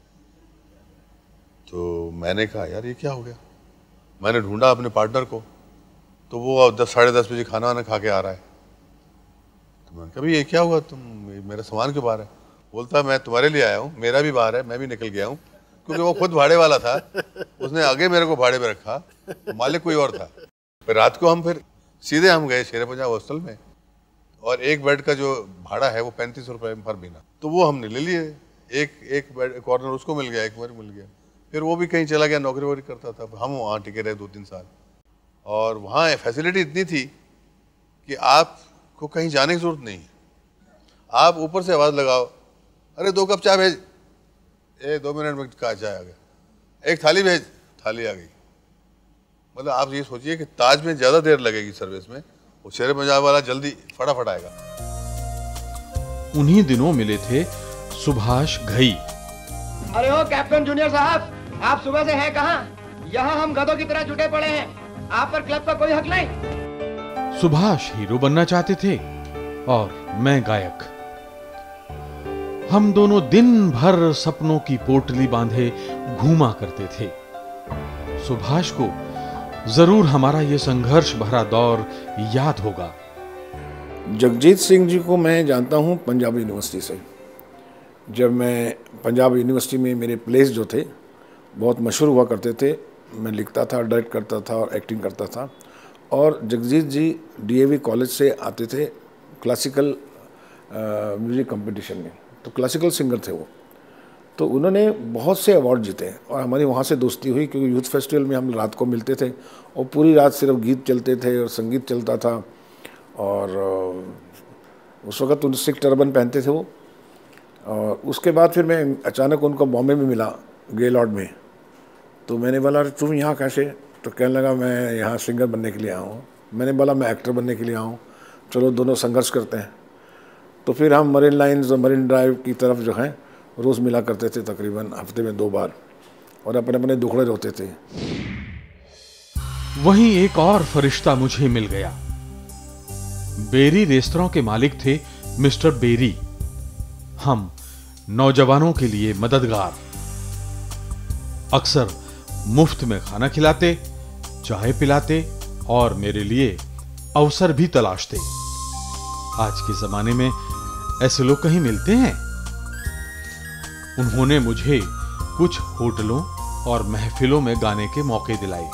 तो मैंने कहा यार ये क्या हो गया। मैंने ढूंढा अपने पार्टनर को, तो वो दस साढ़े दस बजे खाना वाना खा के आ रहा है। तो मैंने कहा ये क्या हुआ, तुम मेरा सामान क्यों बाहर है। बोलता मैं तुम्हारे लिए आया हूँ, मेरा भी बाहर है, मैं भी निकल गया हूँ। क्योंकि वो खुद भाड़े वाला था, उसने आगे मेरे को भाड़े पे रखा, मालिक कोई और था। फिर रात को हम फिर सीधे हम गए शेरे पंजाब हॉस्टल में, और एक बेड का जो भाड़ा है वो पैंतीस रुपए पर महीना, तो वो हमने ले लिए। एक एक बेड कॉर्नर उसको मिल गया, एक बार मिल गया। फिर वो भी कहीं चला गया, नौकरी वोकरी करता था। हम वहाँ टिके रहे दो तीन साल, और वहाँ फैसिलिटी इतनी थी कि आपको कहीं जाने की जरूरत नहीं है। आप ऊपर से आवाज़ लगाओ, अरे दो कप चाय भेज, ए दो मिनट में का चाय आ गया। एक थाली भेज, थाली आ गई। मतलब आप ये सोचिए कि ताज में ज़्यादा देर लगेगी सर्विस में, वो शेरे पंजाब वाला जल्दी फटाफट आएगा। उन्हीं दिनों मिले थे सुभाष घई। अरे ओ कैप्टन जूनियर साहब, आप सुबह से हैं कहाँ? यहाँ हम गधों की तरह जुटे पड़े हैं, आप पर क्लब का कोई हक नहीं। सुभाष हीरो बनना चाहते थे और मैं गायक। हम दोनों दिन भर सपनों की पोटली बांधे घूमा करते थे। सुभाष को जरूर हमारा यह संघर्ष भरा दौर याद होगा। जगजीत सिंह जी को मैं जानता हूं पंजाब यूनिवर्सिटी से। जब मैं पंजाब यूनिवर्सिटी में मेरे प्लेस जो थे बहुत मशहूर हुआ करते थे, मैं लिखता था, डायरेक्ट करता था और एक्टिंग करता था। और जगजीत जी डीएवी कॉलेज से आते थे क्लासिकल म्यूजिक कंपटीशन में, तो क्लासिकल सिंगर थे वो। तो उन्होंने बहुत से अवार्ड जीते और हमारी वहाँ से दोस्ती हुई, क्योंकि यूथ फेस्टिवल में हम रात को मिलते थे और पूरी रात सिर्फ गीत चलते थे और संगीत चलता था। और उस वक़्त उन सिख टर्बन पहनते थे वो। और उसके बाद फिर मैं अचानक उनको बॉम्बे में मिला, गेलॉर्ड में। तो मैंने बोला तुम यहाँ कैसे? तो कहने लगा मैं यहाँ सिंगर बनने के लिए आया हूँ। मैंने बोला मैं एक्टर बनने के लिए आया हूँ, चलो दोनों संघर्ष करते हैं। तो फिर हम मरीन लाइन्स और मरीन ड्राइव की तरफ जो हैं रोज़ मिला करते थे, तकरीबन हफ्ते में दो बार, और अपने अपने दुखड़े रोते थे। वहीं एक और फरिश्ता मुझे मिल गया। बेरी रेस्तरां के मालिक थे मिस्टर बेरी। हम नौजवानों के लिए मददगार, अक्सर मुफ्त में खाना खिलाते, चाय पिलाते और मेरे लिए अवसर भी तलाशते। आज के जमाने में ऐसे लोग कहीं मिलते हैं? उन्होंने मुझे कुछ होटलों और महफिलों में गाने के मौके दिलाए।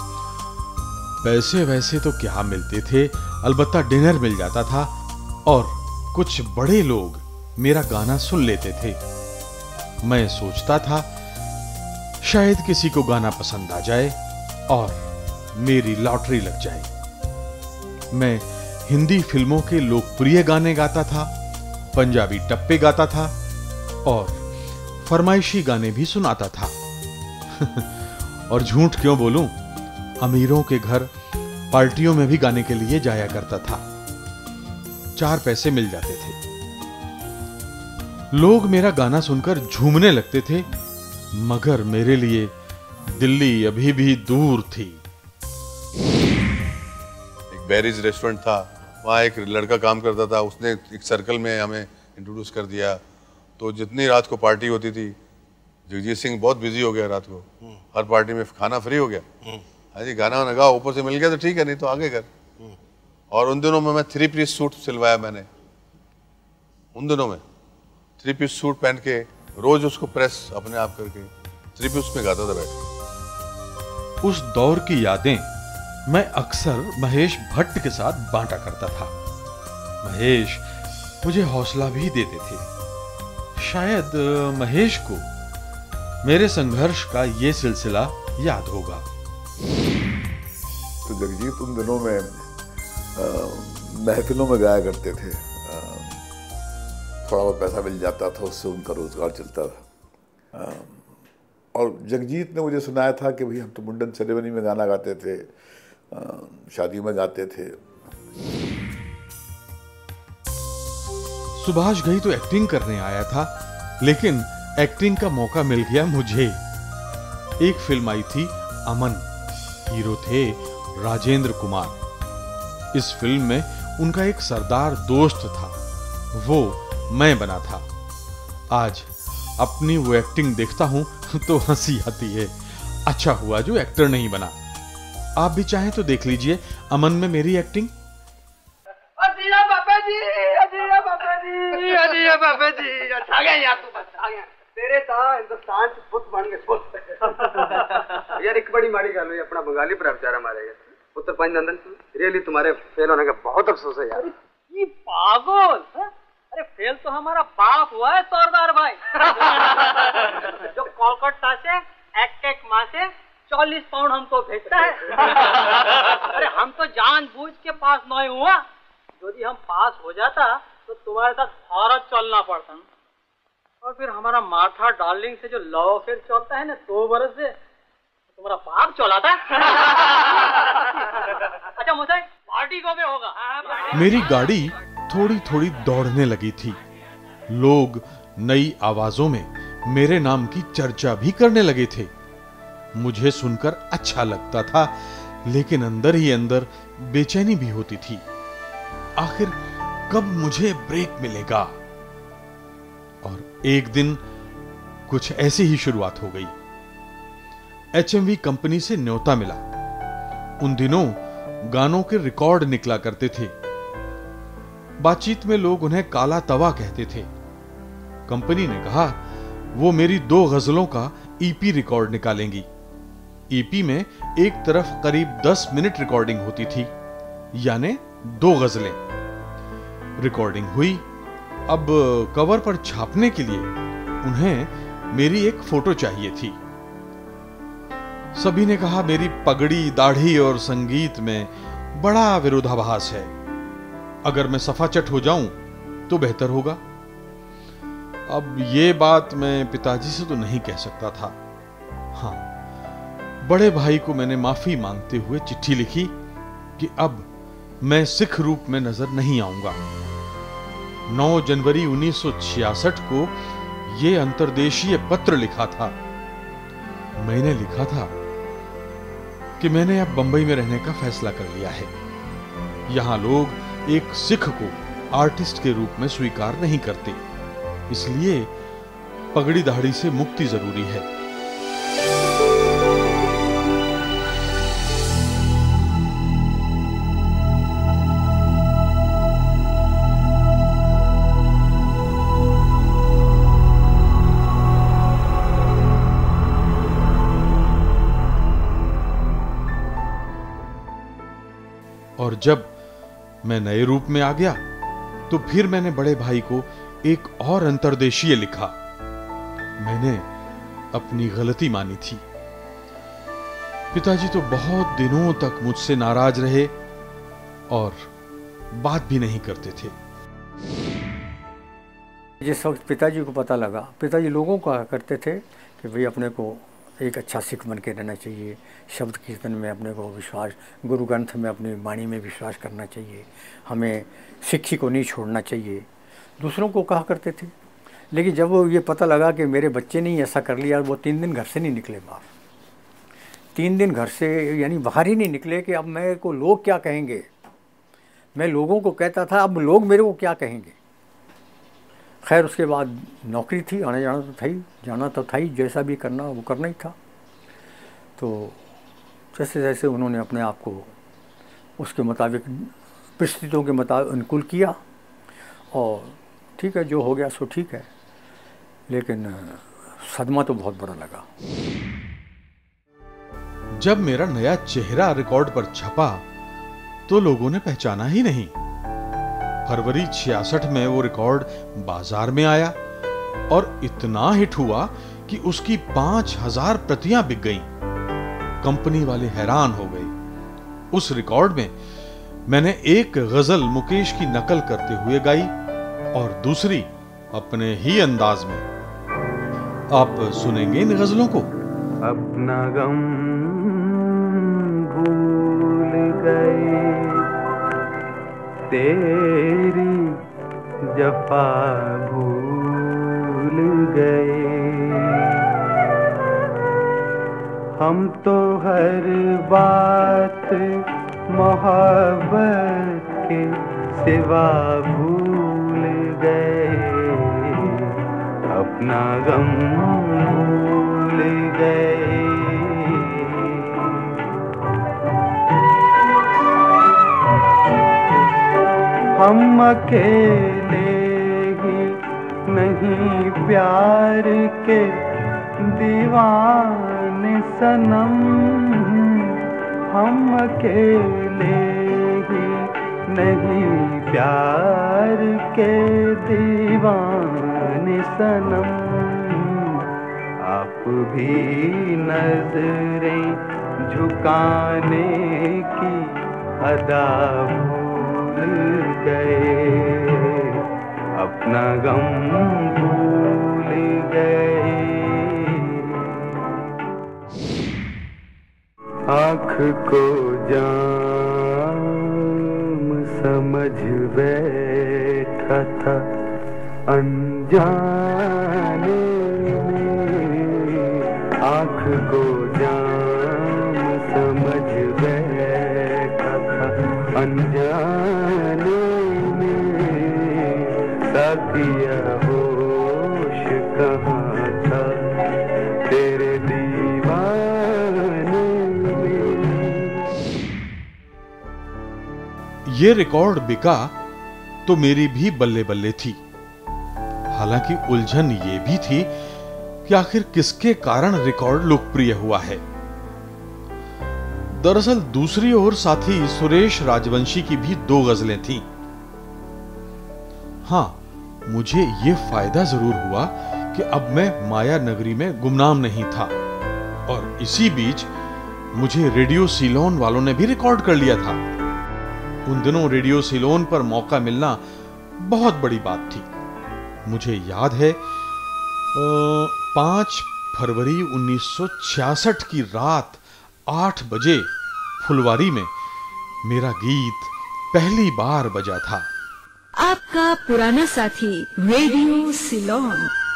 पैसे वैसे तो क्या मिलते थे, अलबत्ता डिनर मिल जाता था और कुछ बड़े लोग मेरा गाना सुन लेते थे। मैं सोचता था शायद किसी को गाना पसंद आ जाए और मेरी लॉटरी लग जाए। मैं हिंदी फिल्मों के लोकप्रिय गाने गाता था, पंजाबी टप्पे गाता था और फरमाइशी गाने भी सुनाता था। और झूठ क्यों बोलूं, अमीरों के घर पार्टियों में भी गाने के लिए जाया करता था। चार पैसे मिल जाते थे। लोग मेरा गाना सुनकर झूमने लगते थे, मगर मेरे लिए दिल्ली अभी भी दूर थी। एक बैरीज रेस्टोरेंट था, वहाँ एक लड़का काम करता था, उसने एक सर्कल में हमें इंट्रोड्यूस कर दिया। तो जितनी रात को पार्टी होती थी, जगजीत सिंह बहुत बिजी हो गया रात को, हर पार्टी में खाना फ्री हो गया। हाँ जी, गाना वाना गाओ, ऊपर से मिल गया तो ठीक है, नहीं तो आगे कर। और उन दिनों में मैं थ्री पीस सूट सिलवाया मैंने, उन दिनों में थ्री पीस सूट पहन के रोज उसको प्रेस अपने आप करके थ्री पीस में गाता था बैठ। उस दौर की यादें मैं अक्सर महेश भट्ट के साथ बांटा करता था। महेश मुझे हौसला भी देते थे। शायद महेश को मेरे संघर्ष का ये सिलसिला याद होगा। तो जगजीत उन दिनों में महफिलों में गाया करते थे, आ, थोड़ा बहुत पैसा मिल जाता था, उससे उनका रोजगार चलता था। आ, और जगजीत ने मुझे सुनाया था कि भाई हम तो मुंडन सेरेमनी में गाना गाते थे, आ, शादी में गाते थे। सुभाष घई तो एक्टिंग करने आया था, लेकिन एक्टिंग का मौका मिल गया मुझे। एक फिल्म आई थी अमन, हीरो थे राजेंद्र कुमार। इस फिल्म में उनका एक सरदार दोस्त था, वो मैं बना था। आज अपनी वो एक्टिंग देखता हूं तो हंसी आती है। अच्छा हुआ जो एक्टर नहीं बना। आप भी चाहें तो देख लीजिए अमन में मेरी एक्टिंग। अदिया बाबा जी, अदिया बाबा जी, अदिया बाबा जी, आ गया यार, तू बस आ गया। तेरे ता हिंदुस्तान च पुत बन गए पुत। यार एक बड़ी माड़ी गल हुई, अपना बंगाली भरा बेचारा मारे गया। पुत्र पंज नंदन, रियली तुम्हारे फेल होने का बहुत अफसोस है यार। ये पागल, अरे फेल तो हमारा बाप हुआ है सरदार भाई। जो कोलकाता से एक एक माह से चालीस पाउंड हमको भेजता है। अरे हम तो जानबूझ के पास नहीं हुआ, यदि हम पास हो जाता तो तुम्हारे साथ भारत चलना पड़ता। और फिर हमारा माथा डार्लिंग से जो लव अफेयर चलता है ना दो बरस से, तुम्हारा बाप चलाता। अच्छा मुझे पार्टी को भी होगा। मेरी गाड़ी थोड़ी थोड़ी दौड़ने लगी थी। लोग नई आवाजों में मेरे नाम की चर्चा भी करने लगे थे। मुझे सुनकर अच्छा लगता था, लेकिन अंदर ही अंदर बेचैनी भी होती थी। आखिर कब मुझे ब्रेक मिलेगा? और एक दिन कुछ ऐसी ही शुरुआत हो गई। एचएमवी कंपनी से न्योता मिला। उन दिनों गानों के रिकॉर्ड निकला करते थे। बातचीत में लोग उन्हें काला तवा कहते थे। कंपनी ने कहा वो मेरी दो गजलों का ईपी रिकॉर्ड निकालेंगी। ईपी में एक तरफ करीब दस मिनट रिकॉर्डिंग होती थी, यानी दो गजलें। रिकॉर्डिंग हुई। अब कवर पर छापने के लिए उन्हें मेरी एक फोटो चाहिए थी। सभी ने कहा मेरी पगड़ी, दाढ़ी और संगीत में बड़ा विरोधाभास है। अगर मैं सफाचट हो जाऊं तो बेहतर होगा। अब ये बात मैं पिताजी से तो नहीं कह सकता था। हाँ, बड़े भाई को मैंने माफी मांगते हुए चिट्ठी लिखी कि अब मैं सिख रूप में नजर नहीं आऊंगा। नौ जनवरी उन्नीस सौ छियासठ को यह अंतर्देशीय पत्र लिखा था। मैंने लिखा था कि मैंने अब बंबई में रहने का फैसला कर लिया है। यहां लोग एक सिख को आर्टिस्ट के रूप में स्वीकार नहीं करते, इसलिए पगड़ी दाढ़ी से मुक्ति जरूरी है। जब मैं नए रूप में आ गया तो फिर मैंने बड़े भाई को एक और अंतर्देशीय लिखा। मैंने अपनी गलती मानी थी। पिताजी तो बहुत दिनों तक मुझसे नाराज रहे और बात भी नहीं करते थे। जिस वक्त पिताजी को पता लगा, पिताजी लोगों को कहा करते थे कि भाई अपने को एक अच्छा सिख बन के रहना चाहिए, शब्द कीर्तन में अपने को विश्वास, गुरु ग्रंथ में अपनी वाणी में विश्वास करना चाहिए, हमें सिक्खी को नहीं छोड़ना चाहिए, दूसरों को कहा करते थे। लेकिन जब वो ये पता लगा कि मेरे बच्चे ने ही ऐसा कर लिया, वो तीन दिन घर से नहीं निकले बाहर। तीन दिन घर से यानी बाहर ही नहीं निकले कि अब मेरे को लोग क्या कहेंगे। मैं लोगों को कहता था, अब लोग मेरे को क्या कहेंगे। खैर उसके बाद नौकरी थी, आने जाना तो था ही, जाना तो था ही, जैसा भी करना वो करना ही था। तो जैसे जैसे उन्होंने अपने आप को उसके मुताबिक, परिस्थितियों के मुताबिक अनुकूल किया और ठीक है, जो हो गया सो ठीक है। लेकिन सदमा तो बहुत बड़ा लगा। जब मेरा नया चेहरा रिकॉर्ड पर छपा तो लोगों ने पहचाना ही नहीं। फरवरी छियासठ में वो रिकॉर्ड बाजार में आया और इतना हिट हुआ कि उसकी पांच हजार प्रतियां बिक गईं। कंपनी वाले हैरान हो गए। उस रिकॉर्ड में मैंने एक गजल मुकेश की नकल करते हुए गाई और दूसरी अपने ही अंदाज में। आप सुनेंगे इन गजलों को। अपना गम भूल गए, तेरी जफा भूल गए, हम तो हर बात मोहब्बत के सिवा भूल गए, अपना गम भूल गए। हम अकेले ही नहीं प्यार के दीवाने सनम, हम अकेले ही नहीं प्यार के दीवाने सनम, आप भी नजरें झुकाने की अदा भूल गए, अपना गम भूल गए। आँख को जाम समझ बैठा था अनजाने में, आँख को जाम समझ बैठा था अनजाने में, साकिया होश कहाँ था तेरे दीवाने में। ये रिकॉर्ड बिका तो मेरी भी बल्ले बल्ले थी। हालांकि उलझन ये भी थी कि आखिर किसके कारण रिकॉर्ड लोकप्रिय हुआ है। दरअसल दूसरी ओर साथी सुरेश राजवंशी की भी दो गजलें थीं। हां, मुझे यह फायदा जरूर हुआ कि अब मैं माया नगरी में गुमनाम नहीं था और इसी बीच मुझे रेडियो सीलोन वालों ने भी रिकॉर्ड कर लिया था। उन दिनों रेडियो सीलोन पर मौका मिलना बहुत बड़ी बात थी। मुझे याद है पांच फरवरी उन्नीस सौ छियासठ की रात आठ बजे फुलवारी में मेरा गीत पहली बार बजा था। आपका पुराना साथी रेडियो सिलोन।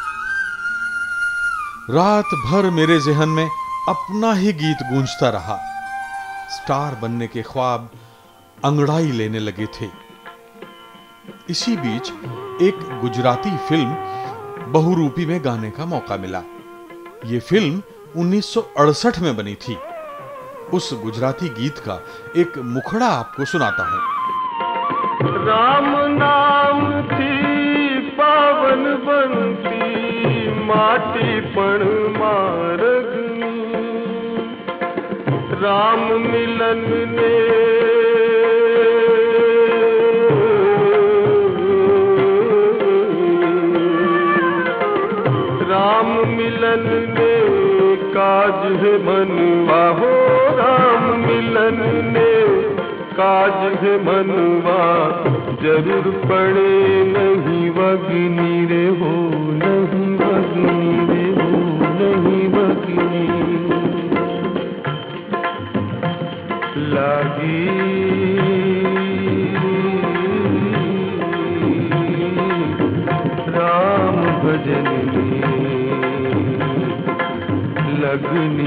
रात भर मेरे जहन में अपना ही गीत गूंजता रहा। स्टार बनने के ख्वाब अंगड़ाई लेने लगे थे। इसी बीच एक गुजराती फिल्म बहुरूपी में गाने का मौका मिला। यह फिल्म उन्नीस सौ अड़सठ में बनी थी। उस गुजराती गीत का एक मुखड़ा आपको सुनाता हूं। राम नाम थी पावन बनती माटी पण मारगनी, राम मिलन ने काज है मनवा जरूर पड़े नहीं वगनी रे हो नहीं वगनी रे हो नहीं वगनी लागी राम भजनी लगनी।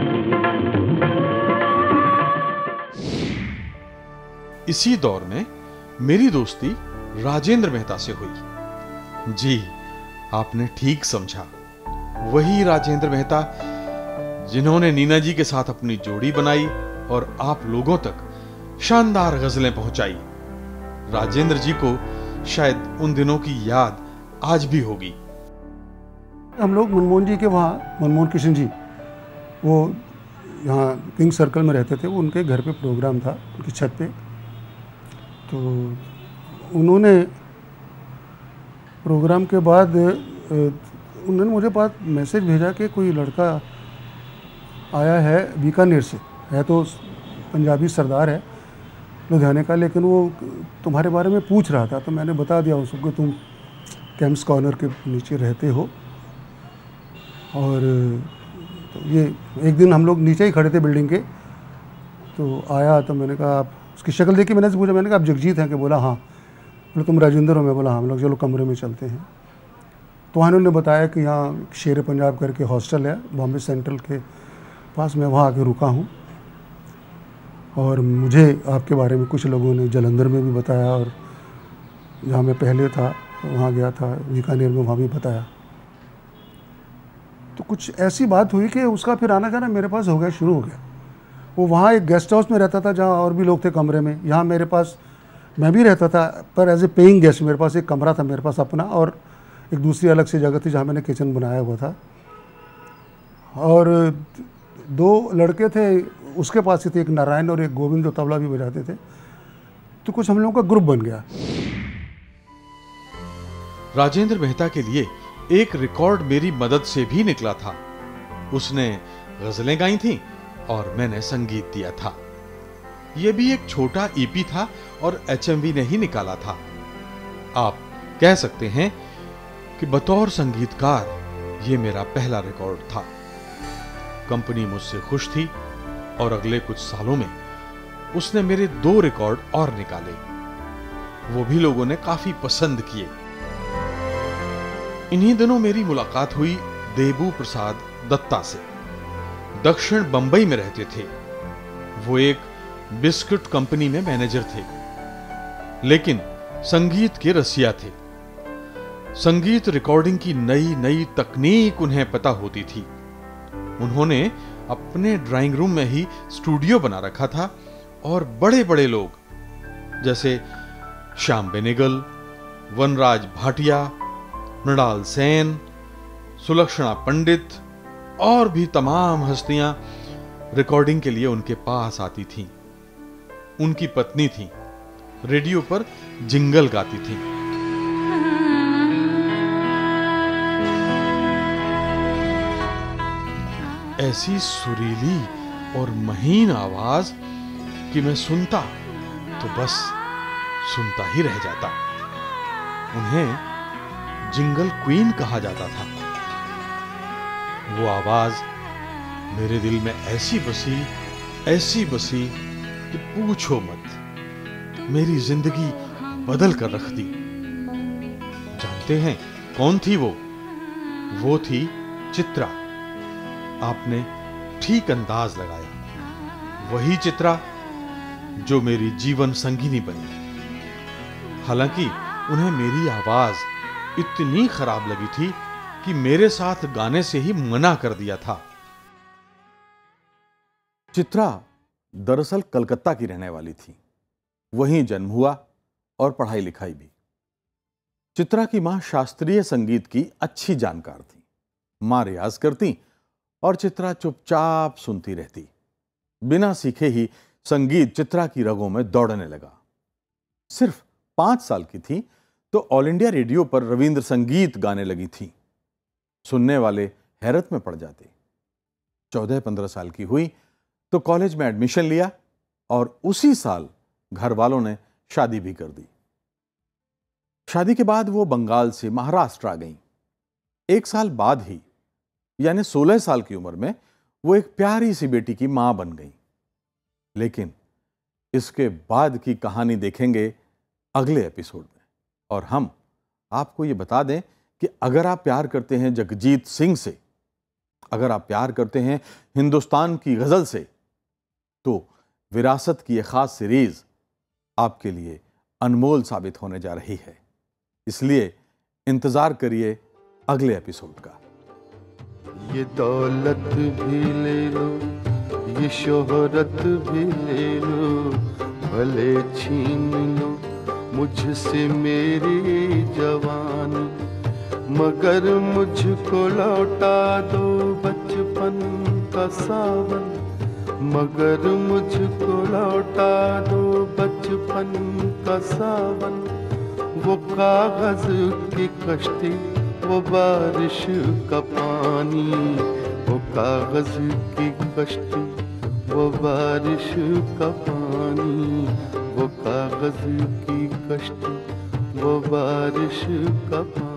इसी दौर में मेरी दोस्ती राजेंद्र मेहता से हुई। जी, आपने ठीक समझा, वही राजेंद्र मेहता जिन्होंने नीना जी के साथ अपनी जोड़ी बनाई और आप लोगों तक शानदार गजलें पहुंचाई। राजेंद्र जी को शायद उन दिनों की याद आज भी होगी। हम लोग मनमोहन जी के वहाँ, मनमोहन कृष्ण जी, वो यहाँ किंग सर्कल में रहते थे, वो उनके घर पे प्रोग्राम था, उनकी छत पे। तो उन्होंने प्रोग्राम के बाद उन्होंने मुझे बात मैसेज भेजा कि कोई लड़का आया है बीकानेर से, है तो पंजाबी सरदार है लुधियाने का, लेकिन वो तुम्हारे बारे में पूछ रहा था। तो मैंने बता दिया उसको कि तुम कैम्प्स कॉर्नर के नीचे रहते हो। और तो ये एक दिन हम लोग नीचे ही खड़े थे बिल्डिंग के, तो आया तो मैंने कहा, आप उसकी शक्ल देखी, मैंने से पूछा, मैंने कहा आप जगजीत हैं? कि बोला हाँ। बोले तुम राजेंद्र हो? मैं बोला हाँ। हम लोग चलो कमरे में चलते हैं। तो वहाँ उन्होंने बताया कि यहाँ शेर पंजाब करके हॉस्टल है बॉम्बे सेंट्रल के पास, मैं वहाँ आके रुका हूँ। और मुझे आपके बारे में कुछ लोगों ने जलंधर में भी बताया, और जहाँ मैं पहले था वहाँ गया था बीकानेर में, वहाँ भी बताया। तो कुछ ऐसी बात हुई कि उसका फिर आना जाना मेरे पास हो गया, शुरू हो गया। वो वहाँ एक गेस्ट हाउस में रहता था जहाँ और भी लोग थे कमरे में। यहाँ मेरे पास, मैं भी रहता था पर एज ए पेइंग गेस्ट। मेरे पास एक कमरा था मेरे पास अपना, और एक दूसरी अलग से जगह थी जहाँ मैंने किचन बनाया हुआ था। और दो लड़के थे उसके पास ही थे, एक नारायण और एक गोविंद, जो तबला भी बजाते थे। तो कुछ हम लोगों का ग्रुप बन गया। राजेंद्र मेहता के लिए एक रिकॉर्ड मेरी मदद से भी निकला था। उसने गजलें गाई थीं और मैंने संगीत दिया था। यह भी एक छोटा ईपी था और एचएमवी ने ही निकाला था। आप कह सकते हैं कि बतौर संगीतकार यह मेरा पहला रिकॉर्ड था। कंपनी मुझसे खुश थी और अगले कुछ सालों में उसने मेरे दो रिकॉर्ड और निकाले। वो भी लोगों ने काफी पसंद किए। इन्हीं दिनों मेरी मुलाकात हुई देबू प्रसाद दत्ता से। दक्षिण बंबई में रहते थे। वो एक बिस्कुट कंपनी में मैनेजर थे, लेकिन संगीत के रसिया थे। संगीत रिकॉर्डिंग की नई नई तकनीक उन्हें पता होती थी। उन्होंने अपने ड्राइंग रूम में ही स्टूडियो बना रखा था, और बड़े बड़े लोग जैसे श्याम बेनेगल, वनराज भाटिया, मृणाल सेन, सुलक्षणा पंडित और भी तमाम हस्तियां रिकॉर्डिंग के लिए उनके पास आती थीं। उनकी पत्नी थी, रेडियो पर जिंगल गाती थी। ऐसी सुरीली और महीन आवाज कि मैं सुनता तो बस सुनता ही रह जाता। उन्हें जिंगल क्वीन कहा जाता था। वो आवाज मेरे दिल में ऐसी बसी, ऐसी बसी कि पूछो मत, मेरी जिंदगी बदल कर रख दी। जानते हैं कौन थी वो? वो थी चित्रा। आपने ठीक अंदाज लगाया, वही चित्रा जो मेरी जीवन संगिनी बनी। हालांकि उन्हें मेरी आवाज इतनी खराब लगी थी कि मेरे साथ गाने से ही मना कर दिया था। चित्रा दरअसल कलकत्ता की रहने वाली थी। वहीं जन्म हुआ और पढ़ाई लिखाई भी। चित्रा की मां शास्त्रीय संगीत की अच्छी जानकार थी। मां रियाज करती और चित्रा चुपचाप सुनती रहती। बिना सीखे ही संगीत चित्रा की रगों में दौड़ने लगा। सिर्फ पांच साल की थी तो ऑल इंडिया रेडियो पर रविंद्र संगीत गाने लगी थी। सुनने वाले हैरत में पड़ जाते। चौदह पंद्रह साल की हुई तो कॉलेज में एडमिशन लिया और उसी साल घर वालों ने शादी भी कर दी। शादी के बाद वो बंगाल से महाराष्ट्र आ गईं। एक साल बाद ही यानी सोलह साल की उम्र में वो एक प्यारी सी बेटी की मां बन गई। लेकिन इसके बाद की कहानी देखेंगे अगले एपिसोड में। और हम आपको ये बता दें कि अगर आप प्यार करते हैं जगजीत सिंह से, अगर आप प्यार करते हैं हिंदुस्तान की गज़ल से, तो विरासत की एक खास सीरीज आपके लिए अनमोल साबित होने जा रही है। इसलिए इंतजार करिए अगले एपिसोड का। ये दौलत भी ले लो, ये शोहरत भी ले लो, भले छीन लो मुझसे मेरी जवानी, मगर मुझको लौटा दो बचपन का सावन, मगर मुझको लौटा दो बचपन का सावन। वो कागज की कश्ती, वो बारिश का पानी, वो कागज की कश्ती, वो बारिश का पानी, वो कागज की कश्ती, वो बारिश का पानी।